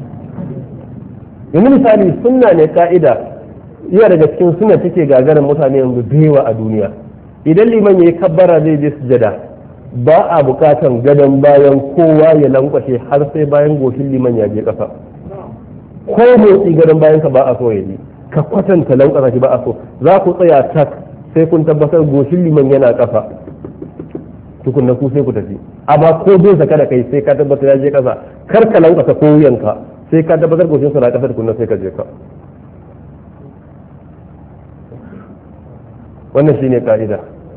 Yanzu misali sunna ne ka'ida, iya daga cikin sunna take gagarin mutane yanzu da yawa a duniya. Idan liman ya yi kabbara zai je sujada, ba a bukatan gadon bayan kowa ya lankwashe har sai bayan goshin liman ya je kasa. Ko motsi gadon bayan ka ba a so ya yi, ka kwatanta lankwasa shi ba a so. Za ku tsaya tak sai kun tabbatar goshin liman yana kasa, tukunna ku sai ku tafi. Amma ko zai saka da kai sai ka tabbatar ya je kasa, kar ka lankwasa ko wuyanka sai ka tabbatar goshin sa na kasa tukunna sai ka je ka. Wannan shine ka'ida.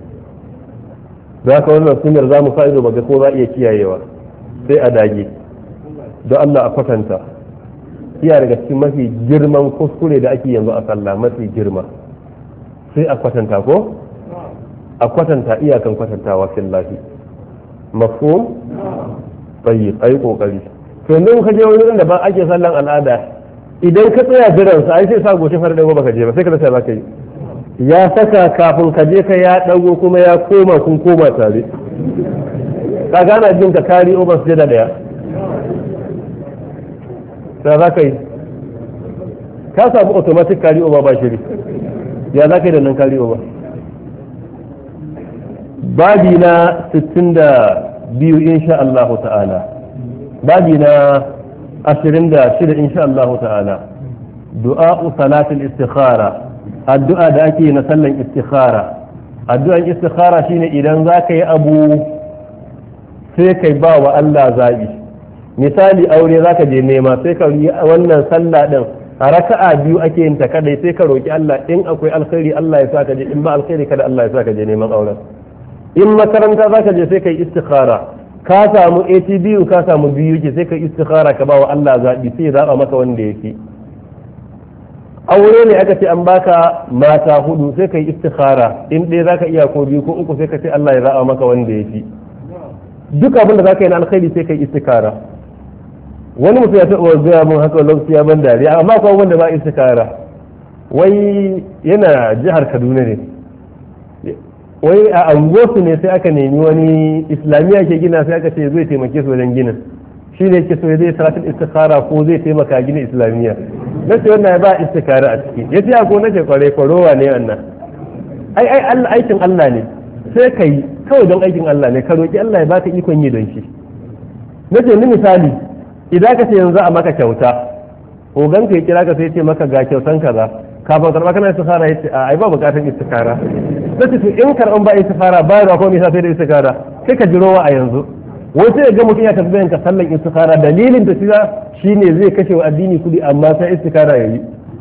Da haka wannan sunnar za mu fa'ido ba ga ko za iya kiyayewa, sai a dage don Allah a kwatanta. Iya daga cikin mafi girman kuskure da ake yanzu a sallah, mafi girma sai a kwatanta ko a kwatanta iyakan kwatantawa fillahi. Mafhum? Tayyib, ayi kokari. To yanzu ka je wani da ba ake sallan al'ada, idan ka tsaya jiran sa ai sai sa goshi fara dago baka je ba, sai ka rasa zaka yi. Ya saka kafin ka je ka ya dago kuma ya koma kun koma tare, ka gana jin ka kari over sujada daya. sai za ka yi ka samu automatic carry over ba shiri ya za ka yi da nan carry over. babi na 62 insha Allah ta'ala, babi na 26 insha Allah ta'ala, du'a salatul istikhara, addu'a da ake na sallan istikhara. Addu'an istikhara shine idan za ka yi abu sai kai ba wa Allah zaɓi. Misali aure za ka je nema sai ka yi wannan sallah ɗin a raka'a biyu ake yin ta kadai, sai ka roki Allah in akwai alkhairi Allah ya sa ka je, in ba alkhairi kada Allah ya sa ka je neman auren. In makaranta za ka je sai ka yi istikhara, ka samu ATBU ka samu biyu ke sai ka yi istikhara ka ba wa Allah zaɓi sai ya zaɓa maka wanda ya fi. Aure ne aka ce an baka mata hudu sai ka yi istikhara, in ɗaya za ka iya ko biyu ko uku sai ka ce Allah ya zaɓa maka wanda ya fi. Duk abin da za ka yi na alkhairi sai ka yi istikhara. Wani mutum ya taɓa gaya mun haka lokaci ya ban dariya, amma kuma wanda ba istikhara wai yana jihar Kaduna ne, wai a angosu ne sai aka nemi wani islamiyya ke gina sai aka ce zai taimake su wajen ginin, shi ne ke so zai salatul istikhara ko zai taimaka gina islamiyya. Na ce wannan ba istikhara a ciki, ya ce ko nake kware kwarowa ne wannan, ai aikin Allah ne sai ka yi kawai don aikin Allah ne, ka roki Allah ya baka ikon yi don shi. Na ce ni misali idan ka ce yanzu a maka kyauta, ogan ka ya kira ka sai ce maka ga kyautan kaza, kafin karɓa kana istikhara ya ce a ai ba bukatun istikhara. Na ce to in karɓan ba istikhara ba da ko me sai da istikhara sai ka jirowa a yanzu. Wai sai ga mutum ya tabbayan ka sallan istikhara, dalilin da shine zai kashe wa addini kudi amma sai istikhara yayi.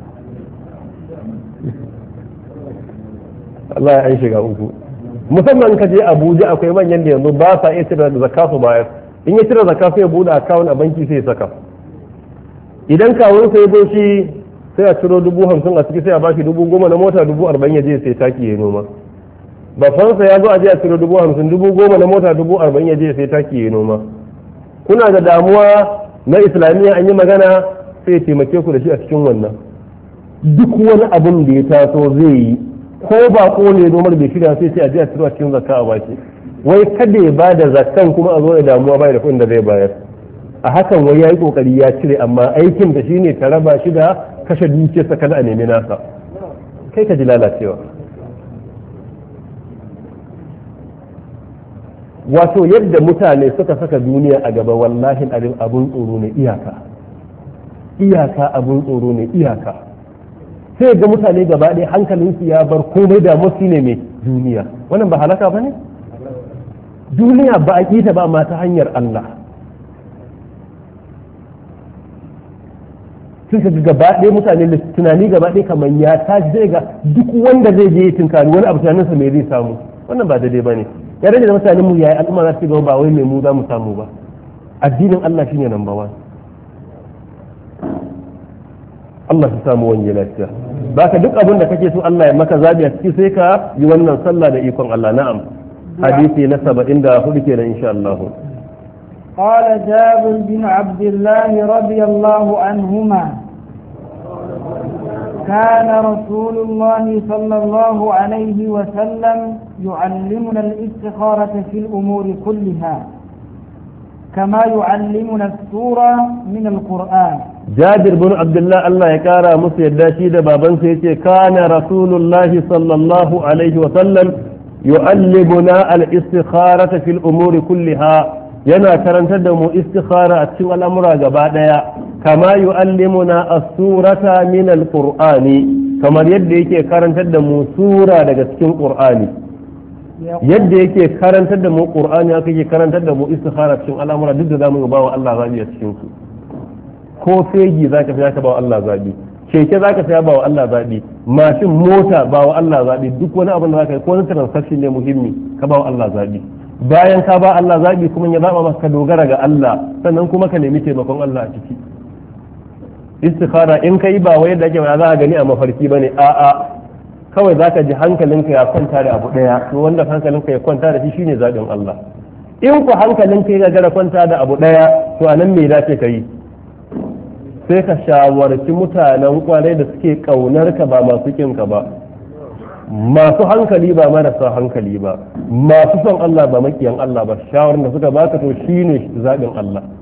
Allah ya an shiga uku. Musamman ka je Abuja akwai manyan da yanzu ba sa iya cire zakatu bayar. In ya cire zakatu ya bude account a banki sai ya saka. Idan kawun sai zo shi sai a ciro 50,000 a ciki sai a bashi 10,000 na mota 40,000 ya je sai taki ya noma. Bafansa ya zo a je a ciro 50,000 10,000 na mota 40,000 ya je sai taki ya noma. Kuna da damuwa na islamiyya an yi magana sai ya taimake ku da shi a cikin wannan. Duk wani abin da ya taso zai yi ko ba ko ne nomar bai shirya sai a je a ciro a cikin zakka a baki. Wai kada ya ba da zakkan kuma a zo da damuwa bai da kuɗin da zai bayar. A hakan wai yayi kokari ya cire amma aikin da shine ta raba shi da kashe dukiyarsa kada a nemi nasa. Kai ka ji lalacewa. Wato yadda mutane suka saka duniya a gaba wallahi abun tsoro ne iyaka abun tsoro ne iyaka. Sai ga mutane gaba ɗaya hankalinsu ya bar komai da musu ne mai duniya. Wannan ba halaka ba ne? Duniya ba a kita ba ma ta hanyar Allah. Sun ka gaba ɗaya mutane da tunani gaba ɗaya kamar ya tashi zai ga duk wanda zai je tunkari wani abu tunaninsa mai zai samu. Wannan ba daidai ba ne. Ya rage da mutanen mu yayi al'umma za su gaba ba wai mai mu za mu samu ba. Addinin Allah shine number 1. Allah ya samu wani lafiya. Baka duk abin da kake so Allah ya maka zabi a ciki sai ka yi wannan sallah da ikon Allah. Na'am. Hadisi na 74 kenan insha Allah. قال جابر بن عبد الله رضي الله عنهما كان رسول الله صلى الله عليه وسلم يعلمنا الاستخارة في الأمور كلها كما يعلمنا السورة من القرآن. جابر بن عبد الله الله يكارى مسيد داشيد بابن سيتي كان رسول الله صلى الله عليه وسلم يعلمنا الاستخارة في الأمور كلها yana karantar da mu istikhara a cikin al'amura gaba daya kama yu'allimuna as-surata min al-qur'ani kamar yadda yake karantar da mu sura daga cikin qur'ani yadda yake karantar da mu qur'ani haka yake karantar da mu istikhara cikin al'amura duk da zamu ba wa Allah zabi a cikin su. Ko fegi zaka fi ba wa Allah zabi, keke zaka saya ba wa Allah zabi, mashin mota ba wa Allah zabi, duk wani abin da zaka yi ko wani transaction ne muhimmi ka ba wa Allah zabi. Bayan ka ba Allah zaɓi kuma ya zaɓa maka dogara ga Allah sannan kuma ka nemi taimakon Allah a ciki. Istikhara in kai ba wai yadda ake ba za a gani a mafarki bane a'a kawai zaka ji hankalinka ya kwanta da abu daya to wanda hankalinka ya kwanta da shi shine zaɓin Allah. In ku hankalinka ya gara kwanta da abu daya to anan me dace ka yi? Sai ka shawarci mutanen kwarai da suke kaunar ka ba masu kinka ba. Masu hankali ba marasa hankali ba, masu son Allah ba makiyan Allah ba, shawarar da suka baka to shine zaɓin Allah.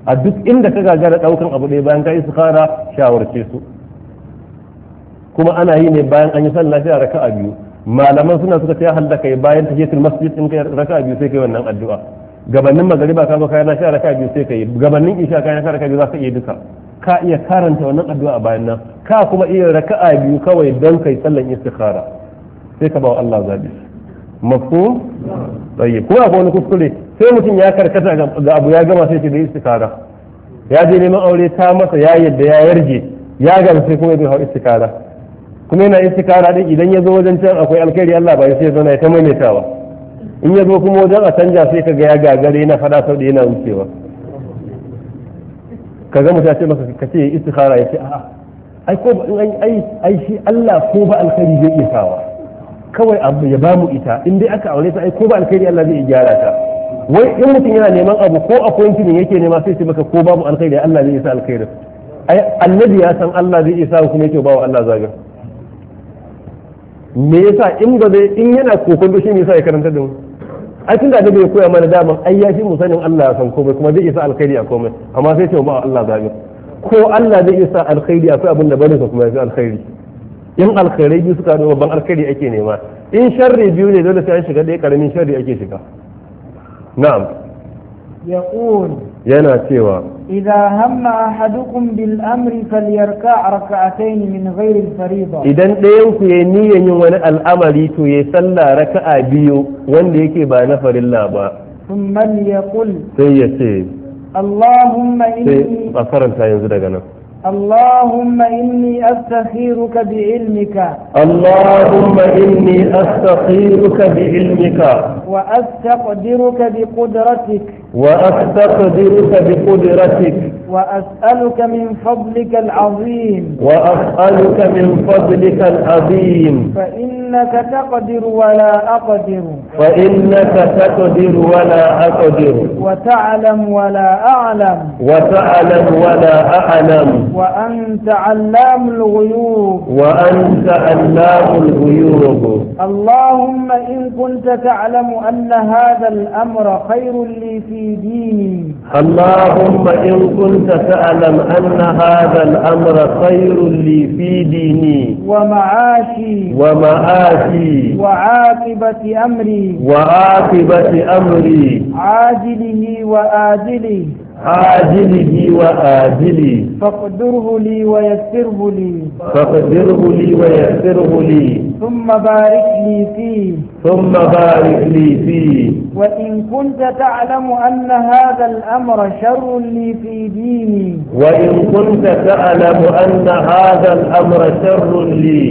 a duk inda ka gagara daukan abu ɗaya bayan ka istikhara shawarce su kuma ana yi ne bayan an yi sallah sai a raka'a biyu malaman suna suka ce halda kai bayan tahiyatul masjid in kai raka'a biyu sai kai wannan addu'a gabanin magariba ka zo kai na sha raka'a biyu sai kai gabanin isha kai na sha raka'a biyu za ka iya duka ka iya karanta wannan addu'a a bayan nan ka kuma iya raka'a biyu kawai don kai sallan istikhara sai ka ba wa Allah zabi mafhum tayyib kuma akwai wani kuskure sai mutum ya karkata ga abu ya gama sai ce da istikhara ya je neman aure ta masa ya yadda ya yarje ya gama sai kuma ya hau istikhara kuma yana istikara din idan ya zo wajen can akwai alkhairi Allah ba sai zauna ya ta maimaitawa in ya zo kuma wajen a canja sai kaga ya gagare yana fada sau da yana wucewa kaga mutum ya ce maka ka ce istikara ya ce a'a ai ko ai shi Allah ko ba alkhairi zai iya sawa kawai abu ya bamu ita in dai aka aure ta ai ko ba alkhairi Allah zai gyara ta wai in mutum yana neman abu ko akwai mutum yake nema sai ce maka ko babu alkhairi Allah zai isa alkhairi ai annabi ya san Allah zai isa kuma yake bawa Allah zaga me yasa in ba zai in yana kokon shi me yasa ya karanta da mu ai tunda da bai koya mana daman ai ya shi mu sanin Allah ya san komai kuma zai isa alkhairi a komai amma sai ce ba Allah zabi ko Allah zai isa alkhairi akwai abin da bane kuma ya fi alkhairi in alkhairai biyu suka da babban alkhairi ake nema in sharri biyu ne dole sai an shiga ɗaya karamin sharri ake shiga na'am يقول yana cewa إذا هم أحدكم بالأمر فليركع ركعتين من غير الفريضة idan ɗayan ku ya niyyar yin wani al'amari to ya salla raka'a biyu wanda yake ba na farilla ba ثم ليقل sai ya ce اللهم sai إني a karanta yanzu daga nan اللهم إني أستخيرك بعلمك اللهم إني أستخيرك بعلمك وأستقدرك بقدرتك وأستقدرك بقدرتك وأسألك من فضلك العظيم وأسألك من فضلك العظيم فإنك تقدر ولا أقدر فإنك تقدر ولا أقدر وتعلم ولا أعلم وتعلم ولا أعلم وأنت علام الغيوب وأنت علام الغيوب اللهم إن كنت تعلم أن هذا الأمر خير لي في ديني اللهم إن كنت تعلم أن هذا الأمر خير لي في ديني ومعاشي ومآتي وعاقبة أمري وعاقبة أمري عاجله وآجله عاجله وآجله فاقدره لي ويسره لي فاقدره لي ويسره لي ثم بارك لي فيه ثم بارك لي فيه وإن كنت تعلم أن هذا الأمر شر لي في ديني وإن كنت تعلم أن هذا الأمر شر لي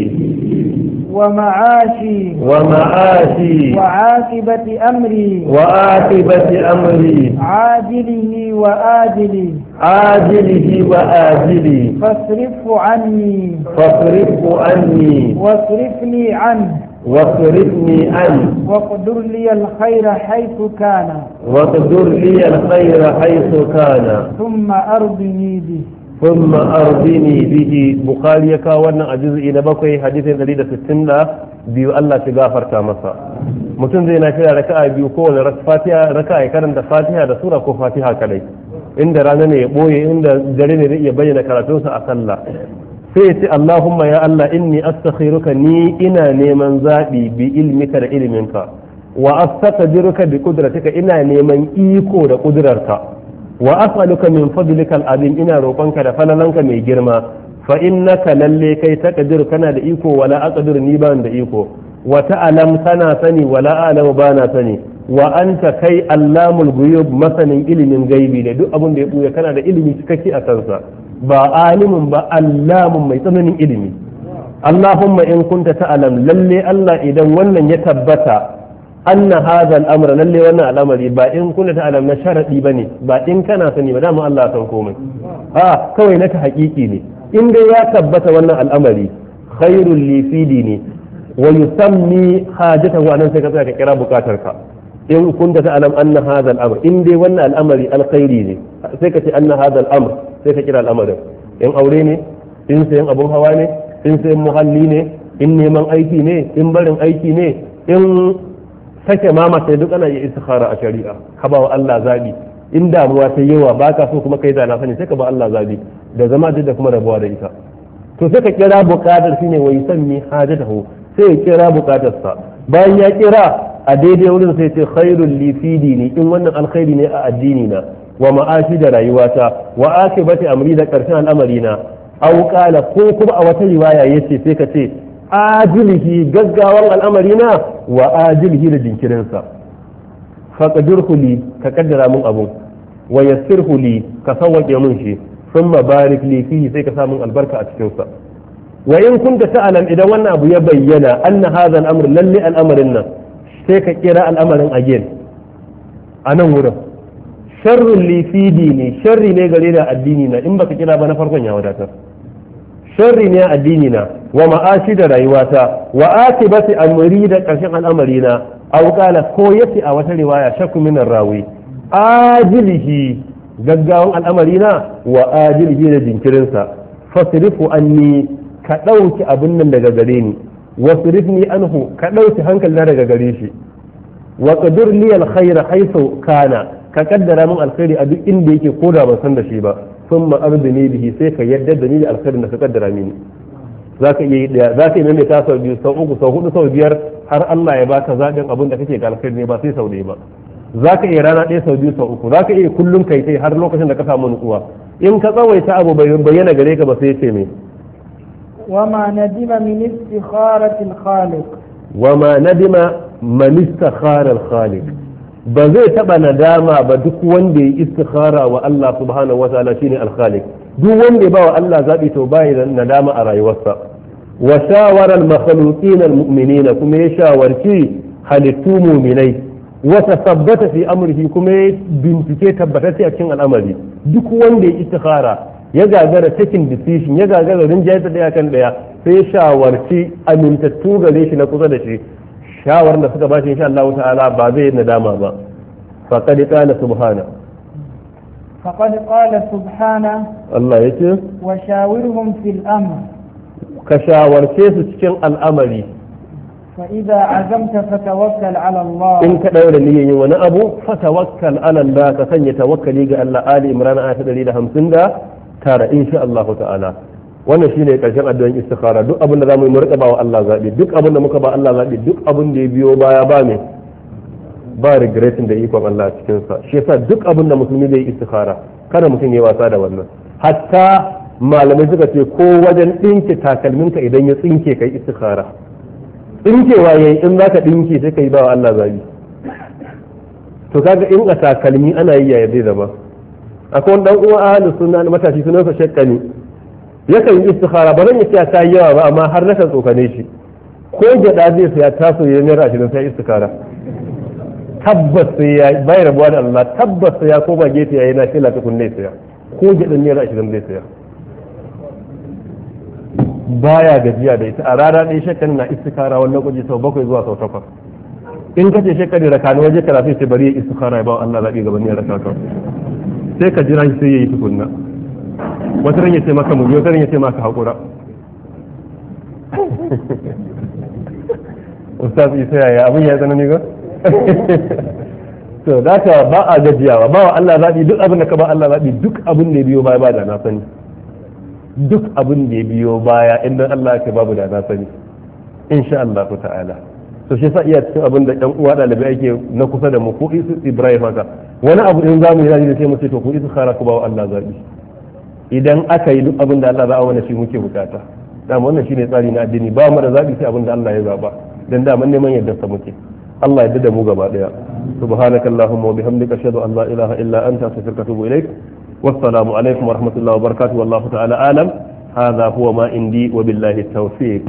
ومعاشي ومعاشي وعاقبة أمري وعاقبة أمري عاجله وآجله عاجله وآجله فاصرفه عني فاصرفه عني واصرفني عنه واصرفني عنه واقدر لي الخير حيث كان واقدر لي الخير حيث كان ثم أرضني به ثم أرضني به بخاري كاوانا أجزء نبقي حديث دليل 60 biyu Allah shi gafarta masa mutum zai na kira raka'a biyu kowane raka'a ya karanta fatiha da sura ko fatiha kadai inda rana ne ya boye inda dare ne zai iya bayyana karatunsa a sallah sai ya ce Allahumma ya Allah inni astakhiruka ni ina neman zabi bi ilmika da iliminka wa astaqdiruka bi qudratika ina neman iko da kudurarka wa as'aluka min fadlika al-azim ina roƙonka da falalanka mai girma fa innaka lalle kai taqdir kana da iko wala aqdir ni ban da iko wa ta'lam kana sani wala a'lamu bana sani wa anta kai allamul ghuyub masanin ilimin gaibi ne duk abin da ya buya kana da ilimi cikakke a kansa ba alimun ba allamun mai tsananin ilimi Allahumma in kunta ta'lam lalle Allah idan wannan ya tabbata anna hadha al-amra lalle wannan al'amari ba in kunta ta'lam na sharadi bane ba in kana sani ba dama Allah san komai kawai naka haƙiƙi ne in dai ya tabbata wannan al'amari khairul li fi dini wa yusammi hajatahu anan sai ka tsaya ka kira bukatarka in kunta ta'lam anna hadha al-amr in dai wannan al'amari alkhairi ne sai ka ce anna hadha al-amr sai ka kira al'amarin in aure ne in sayan abun hawa ne in sayan muhalli ne in neman aiki ne in barin aiki ne in sake mama sai duk ana yi istikhara a shari'a ka ba wa Allah zabi in damuwa ta yawa baka so kuma kai da na sani sai ka ba Allah zabi da zama da kuma rabuwa da ita to sai ka kira buƙatar shine wai sanni hajatahu sai ya kira buƙatarsa bayan ya kira a daidai wurin sai ce khairul li fi dini in wannan alkhairi ne a addini na wa ma'ashi da rayuwata wa akibati amri da karshen al'amari na aw qala ko kuma a wata riwaya yace sai ka ce ajilihi gaggawan al'amari na wa ajilihi da jinkirin sa faqdirhu li ka kaddara mun abu wa yassirhu li ka sawwake mun shi thumma barik li fihi sai ka sa mun albarka a cikin sa wa in kunta ta'lam idan wannan abu ya bayyana anna hadha al-amr lalli al-amrin nan sai ka kira al'amarin again a nan wurin sharrun li fi dini sharri ne gare da addini na in baka kira ba na farkon ya wadatar sharri ne addini na wa ma'ashi da rayuwata wa akibati amri da karshen al'amari na aw qala ko yace a wata riwaya shakku min rawi ajilihi gaggawan al'amari na wa ajilihi da jinkirin sa fasrifu anni ka dauki abin nan daga gare ni wasrifni anhu ka dauki hankalina daga gare shi wa qadir li alkhayra haythu kana ka kaddara min alkhairi a duk inda yake koda ban san da shi ba thumma ardini bihi sai ka yadda da ni da alkhairin da ka kaddara mini zaka iya yi daya zaka yi mai ta sau biyu sau uku sau hudu sau biyar har Allah ya baka zaɓin abin da kake ga alkhairi ne ba sai sau ɗaya ba zaka iya rana ɗaya sau biyu sau uku zaka iya kullum kai sai har lokacin da ka samu nutsuwa in ka tsawaita abu bai bayyana gare ka ba sai ce me وما ندم من استخارة الخالق وما ندم من استخار الخالق ba zai taba nadama ba duk wanda ya istikhara wa Allah subhanahu wa ta'ala shine al-khaliq duk wanda ya ba wa Allah zabi to bai da nadama a rayuwarsa wa shawara al-makhluqin al-mu'minina kuma ya shawarci halittu mu'minai wa tasabbata fi amrihi kuma ya bincike tabbatacce a cikin al'amari duk wanda ya istikhara ya gagara taking decision ya gagara rinjayar da daya kan daya sai shawarci amintattu gare shi na kusa da shi shawarar da suka bashi insha Allah ta'ala ba zai nadama ba faqad qala subhana Allah yace wa shawirhum fil amr ka shawarce su cikin al'amari fa idza azamta fatawakkal ala Allah in ka daura niyyar yin wani abu fatawakkal ala Allah ka sanya tawakkali ga Allah Ali Imran ayat 150 tara insha Allah ta'ala wannan shine karshen addu'an istikhara duk abin da zamu yi mu rika ba wa Allah zabi duk abin da muka ba Allah zabi duk abin da ya biyo baya ba me ba regretting da ikon Allah cikin sa shi yasa duk abin da musulmi zai istikhara kada mutum ya wasa da wannan hatta malamai suka ce ko wajen dinke takalminka idan ya tsinke kai istikhara tsinkewa yayi in zaka dinke sai kai ba wa Allah zabi to kaga in a takalmi ana yi yaya zai zama akwai dan uwa ahlus sunna matashi sunansa shakkani yakan yi istikhara ba zan yi ta yi yawa ba amma har nakan tsokane shi ko gyada zai saya taso ya naira 20 sai istikhara tabbas sai ya bai rabuwa da Allah tabbas sai ya koma gefe yayi na fila tukunne saya ko gyada naira 20 zai saya baya gajiya da ita a rana ɗaya shakkani na istikhara wannan kuji sau 7 zuwa sau 8 in kace shakkani da kanu waje karatu sai bari ya istikhara ya ba Allah zabi gaban ya raka sai ka jira shi sai yayi tukunna wata ran ya ce maka mu wata ran ya ce maka hakura ustaz isa yaya abin ya tsanani ga to da ta ba a gajiyawa ba wa Allah zabi duk abin da ka ba Allah zabi duk abin da ya biyo baya ba da na sani duk abin da ya biyo baya idan Allah ya babu da na sani insha Allah ta'ala to shi sa iya cikin abin da ɗan uwa ɗalibai ake na kusa da mu ko isu Ibrahim haka wani abu in zamu yi da sai mu ce to ku isu khara ku ba wa Allah zabi idan aka yi duk abin da Allah za a wani shi muke bukata da wannan shine tsari na addini ba mu da zabi sai abin da Allah ya zaba dan da mun neman yadda sa muke Allah ya dada mu gaba daya subhanakallahumma wa bihamdika ashhadu an la ilaha illa anta astaghfiruka wa atubu ilaik wassalamu alaikum wa rahmatullahi wa barakatuh wallahu ta'ala alam hadha huwa ma indi wa billahi tawfiq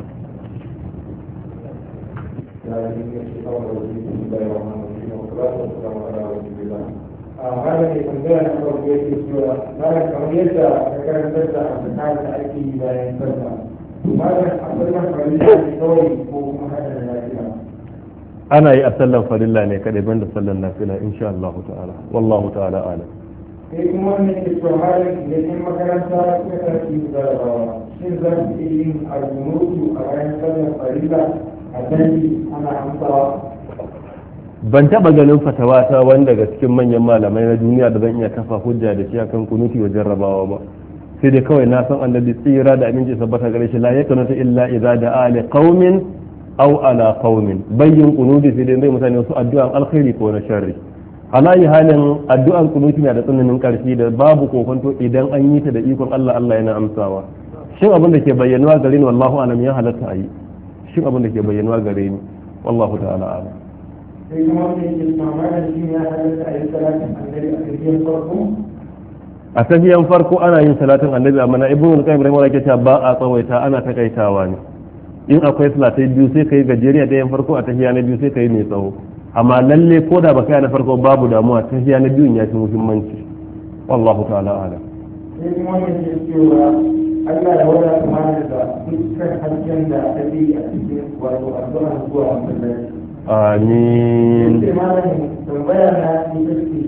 هذا يتنبيه أنه يجب السورة ماذا كمية كان تبدأ عن هذا الأكيد لا ينفذها ماذا أصلا فريلا لكوي ومهاجة النافلة أنا أسلم فريلا لك لبند صلى النافلة إن شاء الله تعالى والله تعالى أعلم kuma ne ke tsoharin da yin makaranta suka tafi da shin za su iya yin albunutu a bayan sallar farilla a dangi ana amsawa ban taba ganin fatawa ta wanda daga cikin manyan malamai na duniya da zan iya kafa hujja da shi akan kunuti wa jarrabawa ba, sai dai kawai na san annabi tsira da aminci sabbata gare shi la yakunutu illa idza da'a li qaumin aw ala qaumin, bayyin kunuti sai dai zai mutane wasu addu'an alkhairi ko na sharri. alayi halin addu'an kunuti na da tsananin karfi da babu kokonto idan an yi ta da ikon Allah Allah yana amsawa. Shin abin da ke bayyanuwa gare ni wallahu alam ya halatta ayi, shin abin da ke bayyanuwa gare ni wallahu ta'ala alam. sai kuma wanda yake tsammanin shi ya halatta a yi salatin annabi a cikin farko. A tahiyan farko ana yin salatin annabi amma na ibnu al-qayyim rahimahullah yake cewa ba a tsawaita ana takaitawa ne. In akwai salatai biyu sai kai gajeriya da yan farko, a tahiya na biyu sai kai mai tsawo. Amma lalle ko da baka yi na farko babu damuwa, tahiya na biyun ya fi muhimmanci. Wallahu ta'ala alam. sai kuma wanda yake cewa Allah ya wada kuma da dukkan hasken da ta yi a cikin wato addu'a zuwa masallaci. Amin. sai malamin tambaya na ita ce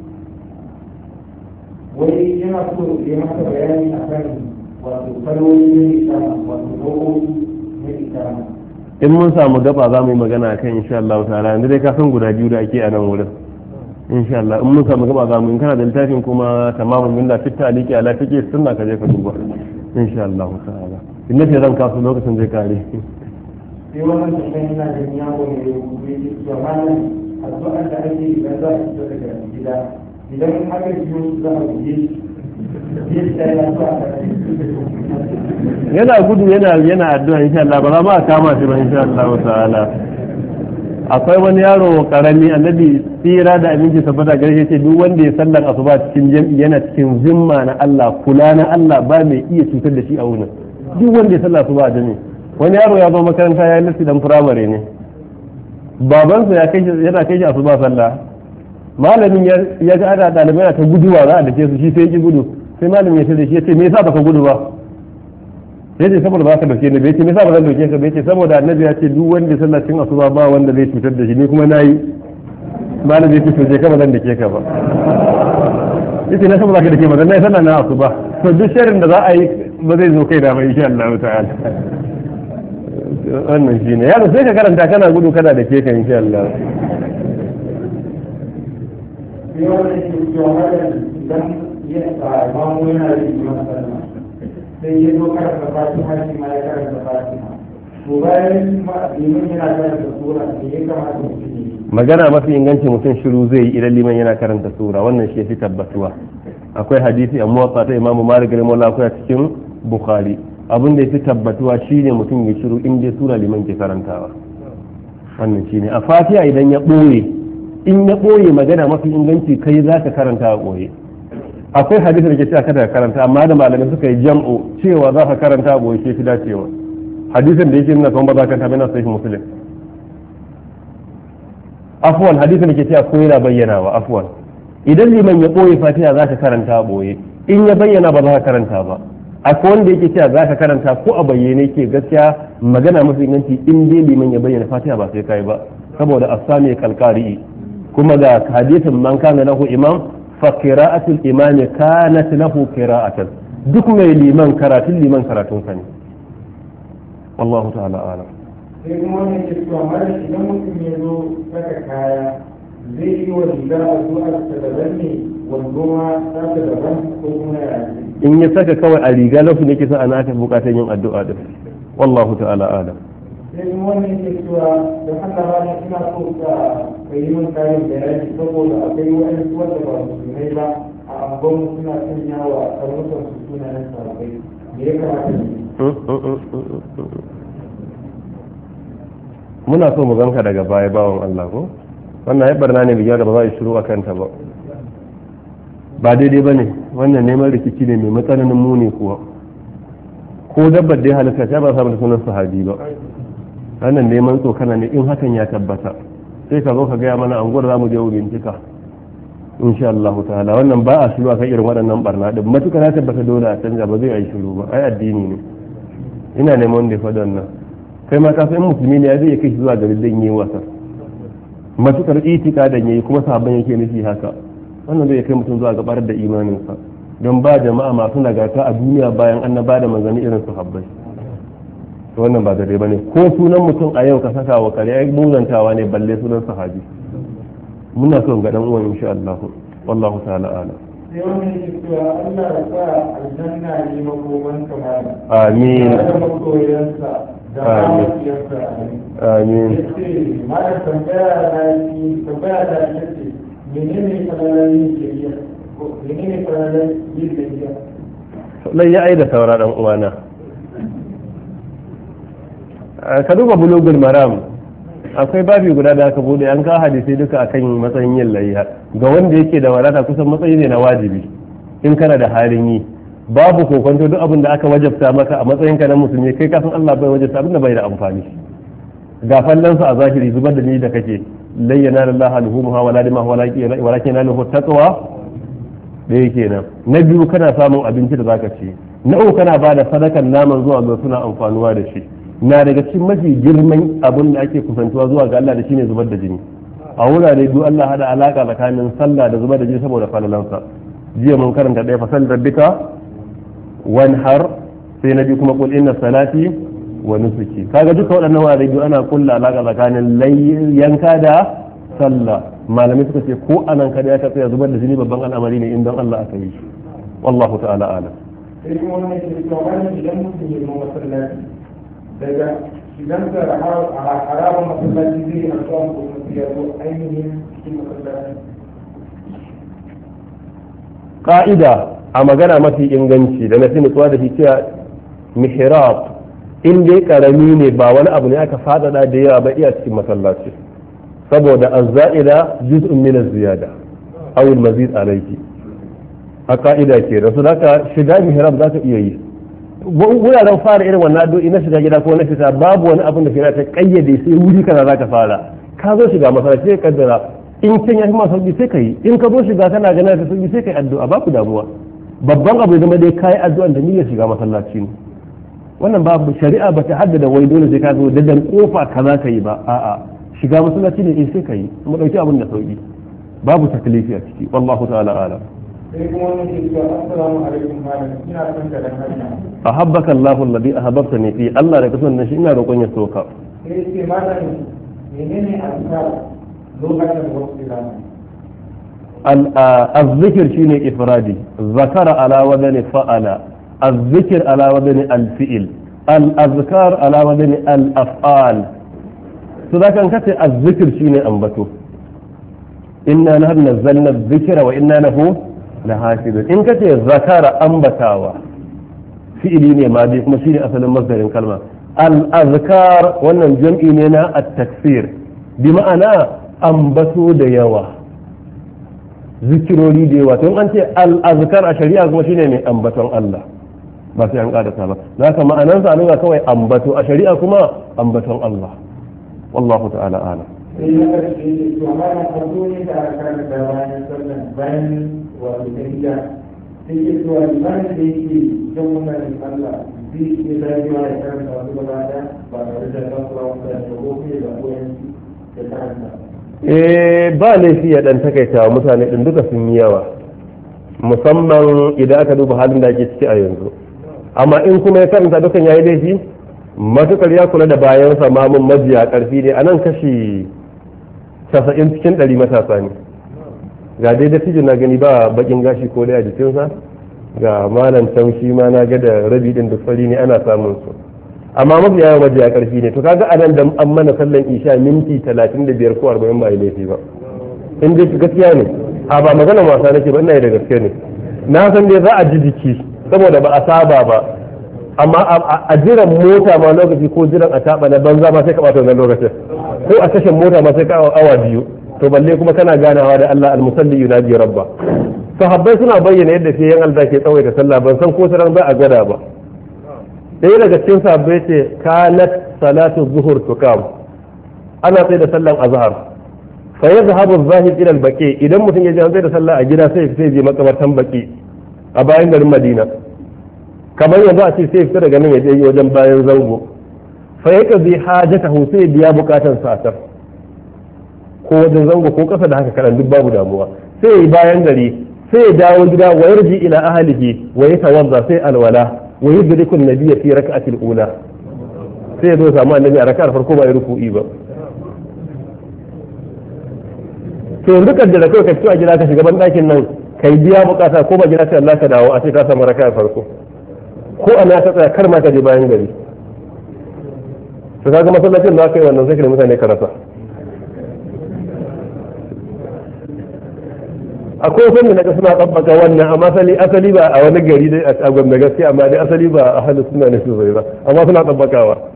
wai yana so ya masa bayani a kan wato kaloli na ikama wato nau'o'i na ikama. In mun samu gaba za mu yi magana kan insha Allah ta'ala, yanzu dai ka san guda biyu da ake a nan wurin insha Allah. In mun samu gaba za mu in kana da littafin kuma tamamun min da fitta aliki ala fiqh sunna ka je ka duba insha Allah ta'ala. In nace zan kasu lokacin zai kare. sai wannan tambayin yana da yawo ne yake cewa malam addu'ar da ake yi idan za a fito daga gida idan aka biyo za a guje shi yana gudu yana addu'a insha Allah ba za ma kama shi ba insha Allah ta'ala. Akwai wani yaro karami annabi tsira da aminci tabbata gare shi ce duk wanda ya sallar asuba cikin jami'i yana cikin zimma na Allah, kula na Allah, ba mai iya cutar da shi a wurin. Duk wanda ya sallar asuba a jami'i. Wani yaro ya zo makaranta ya lissi dan firamare ne, babansa yana kai shi asuba sallah, malamin ya ga ada ɗalibai ta guduwa za a dake su, shi sai ki gudu, sai malamin ya ce da shi ya ce me yasa baka gudu ba, ya ce saboda ba ka dauke ni, bai ce me yasa ba zan dauke ka, bai ce saboda annabi ya ce duk wanda sallah cikin asuba ba wanda zai cutar da shi, ni kuma nayi. Malamin ya ce to je ka ba zan dake ka ba, yace na saboda ka dake ba, dan nayi sallah na asuba, to duk sharrin da za a yi ba zai zo kai da ba insha Allah ta'ala. Wannan shine yaro sai ka karanta kana gudu kana da ke kan insha Allah. sai wannan ke cewa malam idan ya mamu yana da iman sallah sai ya zo karanta fatiha shi ma ya karanta fatiha, to bayan liman yana karanta sura ne ya kamata mutum ne. Magana mafi inganci mutum shiru zai yi idan liman yana karanta sura, wannan shi fi tabbatuwa. Akwai hadisi a muwatta ta Imam Malik rahimahullah, akwai a cikin Bukhari. Abin da ya fi tabbatuwa shine mutum ya shiru in dai sura liman ke karantawa, wannan shine. A fatiha idan ya ɓoye, in ya ɓoye magana mafi inganci kai za ka karanta a ɓoye. Akwai hadisi da ke cewa kada ka karanta, amma da malamai suka yi jam'u cewa za ka karanta a ɓoye ke fi dacewa. Hadisin da yake nuna kuma ba za ka tabi na sahih Muslim. Afwan, hadisin da ke cewa ko yana bayyanawa, afwan. Idan liman ya ɓoye fatiha za ka karanta a ɓoye, in ya bayyana ba za ka karanta ba. Akwai wanda yake cewa za ka karanta ko a bayyane ke, gaskiya magana mafi inganci in dai liman ya bayyana fatiha ba sai kai ba, saboda asami kalqari. Kuma ga hadisin man kana lahu imam fa qira'atul imami kanat lahu qira'atan, duk mai liman karatun sa ne. Wallahu ta'ala a'lam. sai kuma wannan ke cewa malam idan mutum ya zo saka kaya zai yi wa riga addu'ar ta daban ne, wando ma ta daban ko kuma ya ce. In ya saka kawai a riga lafi ne kisa ana ta bukatar yin addu'a din. Wallahu ta'ala alam. sai kuma wannan ke cewa da Allah ba ina so ka yi min kayan bayani saboda akwai wani wanda ba musulmai ba a angon suna sanya wa karnukan su sunayen sahabbai, me ya kamata ne? Muna so mu ganka daga baya bawan Allah ko? Wannan ya barna ne bigiyar da ba za a yi shiru a kanta ba. Ba daidai ba ne, wannan neman rikici ne mai matsananin muni kuwa. Ko dabbar da ya halitta ta ba samun sunan sahabi ba. Wannan neman tsokana ne in hakan ya tabbata. Sai ka zo ka gaya mana an gwada za mu je mu bincika. Insha Allah ta'ala wannan ba a shiru akan irin waɗannan barna din. Matukar ya tabbata dole a canja ba zai yi shiru ba. Ai addini ne. Ina neman wanda ya faɗa wannan. Kai ma ka san musulmi ne ya zai kai shi zuwa garin dan yi wasa. Matukar itika da yayi kuma sahabban yake nufi haka. Wannan zai kai mutum zuwa gabar da imaninsa. Don ba jama'a masu nagarta a duniya bayan annaba da manzanni irin sahabbai. To wannan ba daidai bane. Ko sunan mutum a yau ka saka wa kare ai muzantawa ne balle sunan sahabi. muna son ga dan uwan insha Allah wallahu ta'ala alam. sai wani yake cewa Allah ya sa aljanna ne makoman kamar amin da makoyansa da mafiyarsa amin. mara tambaya da ce menene falalar yin shari'a menene falalar yin shari'a lai ya aida saura dan uwana ka duba bulugul maram akwai babi guda da aka bude an ka hadisi duka akan matsayin yin layya ga wanda yake da wadata kusan matsayi ne na wajibi in kana da halin yi babu kokonto duk abin da aka wajabta maka a matsayinka na musulmi kai kafin Allah bai wajabta abin da bai da amfani ga fallansa a zahiri zubar da ni da kake layyana lillahi alhumuha wala dimaha walakin nalahu taqwa da yake nan na biyu kana samun abinci da zaka ci na uku kana bada sadakan naman zuwa ga suna amfanuwa da shi na daga cikin mafi girman abin da ake kusantuwa zuwa ga Allah da shine zubar da jini a wurare duk Allah hada alaka tsakanin sallah da zubar da jini saboda falalansa jiya mun karanta ɗaya fasal rabbika wanhar sai na biyu kuma qul inna salati wa nusuki kaga duka waɗannan wurare duk ana kulla alaka tsakanin yanka da sallah malamai suka ce ko anan kada ya tsaya zubar da jini babban al'amari ne in don Allah aka yi shi wallahu ta'ala alam. sai kuma wani ke cewa wani idan mutum ya zama masallaci daga idan ka harabar masallaci zai yi asuwan ko mutum ya zo ainihin cikin masallaci ka'ida a magana mafi inganci da na fi nutsuwa da shi cewa mihrab in dai karami ne ba wani abu ne aka fadada da yawa ba iya cikin masallaci saboda azza'ida juz'un min az-ziyada aw al-mazid alayhi a ka'ida ke da su zaka shiga mihrab zaka iya yi wuraren fara irin wannan addu'o'i na shiga gida ko na fita babu wani abin da ke ta kayyade sai wuri kaza zaka fara ka zo shiga masallaci sai kaddara in kin yafi ma sauki sai kai in ka zo shiga kana ganin ka sauki sai kai addu'a babu damuwa babban abu zama dai kai addu'an da niyyar shiga masallaci ne wannan babu shari'a bata haddada wai dole sai ka zo da dan kofa kaza ka yi ba a'a shiga masallaci ne sai ka yi mu dauki abin da sauki babu taklifi a ciki wallahu ta'ala alam. sai kuma wani ke cewa assalamu alaikum malam ina son ka dan hanya ahabbaka Allahu alladhi ahabbtani fi Allah da kasan nan shi ina roƙon ya soka sai ce malam menene azkar lokacin wasu الذكر شيء إفرادي ذكر على وزن فعل الذكر على وزن الفئل الأذكار على وزن الأفعال سذاك أنكت الذكر شيء أنبته إنا نحن نزلنا الذكر وإنا له لحافظون إن كت ذكر أنبتاوا فئلين ما دي مشيني أصل مصدر كلمة الأذكار وأن الجمع التكفير بمعنى أنبتوا ديوا zikirori da yawa tun an ce al'azkar a shari'a kuma shine mai ambaton Allah ba sai an kadata ba na haka ma'anansa a nuna kawai ambato a shari'a kuma ambaton Allah wallahu ta'ala ala. sai ya karshe to amma na farko ne da aka da bayan sallan bayan wato tahiyya sai ke cewa limanin da yake jan wannan Allah zai ke dajewa ya karanta wasu gaba da ba tare da kasuwa da ko kuma da koyan da karanta ba laifi ya dan takaita wa mutane din duka sun yi yawa musamman idan aka duba halin da ake ciki a yanzu amma in kuma ya karanta dukan yayi laifi matukar ya kula da bayan sa mamun majiya karfi ne anan kashi 90 cikin 100 matasa ne ga dai da tijin na gani ba bakin gashi ko da a jikinsa ga malam tamshi ma na ga da rabi din da fari ne ana samun su amma mafi yawan majiya karfi ne to kaga anan da an mana sallan isha minti 35 ko 40 ba laifi ba in dai gaskiya ne a ba magana wasa nake ba ina da gaske ne na san dai za a ji jiki saboda ba a saba ba amma a jiran mota ma lokaci ko jiran a taba na banza ma sai ka bata wannan lokacin ko a tashin mota ma sai ka awa biyu to balle kuma kana ganawa da Allah al-musalli yunaji rabba sahabbai suna bayyana yadda sai yan Allah ke tsawaita sallah ban san ko saran ba a gada ba ɗaya daga cikin sabbai ce kanat salatu zuhur tukam ana sai da sallan azhar fa yazhabu zahid ila al-baqi idan mutum ya je an sai da sallah a gida sai je makabartan baqi a bayan garin Madina kamar yanzu a ce sai fita daga nan ya je wajen bayan zango fa yaqdi hajatahu sai biya bukatan sa ko wajen zango ko kasa da haka kadan duk babu damuwa sai bayan gari sai ya dawo gida wa yarji ila ahlihi wa yatawadda sai alwala wa yudriku an-nabiyya fi rak'ati al-ula sai ya zo samu annabi a rak'ar farko ba ya ruku'i ba to yanzu kaddara kawai ka fito a gida ka shiga ban ɗakin nan kai biya bukata ko ba gida sai Allah ka dawo a ce ka samu raka'a farko ko ana ta tsaya kar ma ka je bayan gari to kaga masallacin da aka yi wannan sai ka mutane ka rasa akwai wanda na suna tsabbaka wannan amma asali ba a wani gari dai a gwamnati gaskiya amma dai asali ba a halin suna ne su zai ba amma suna tsabbakawa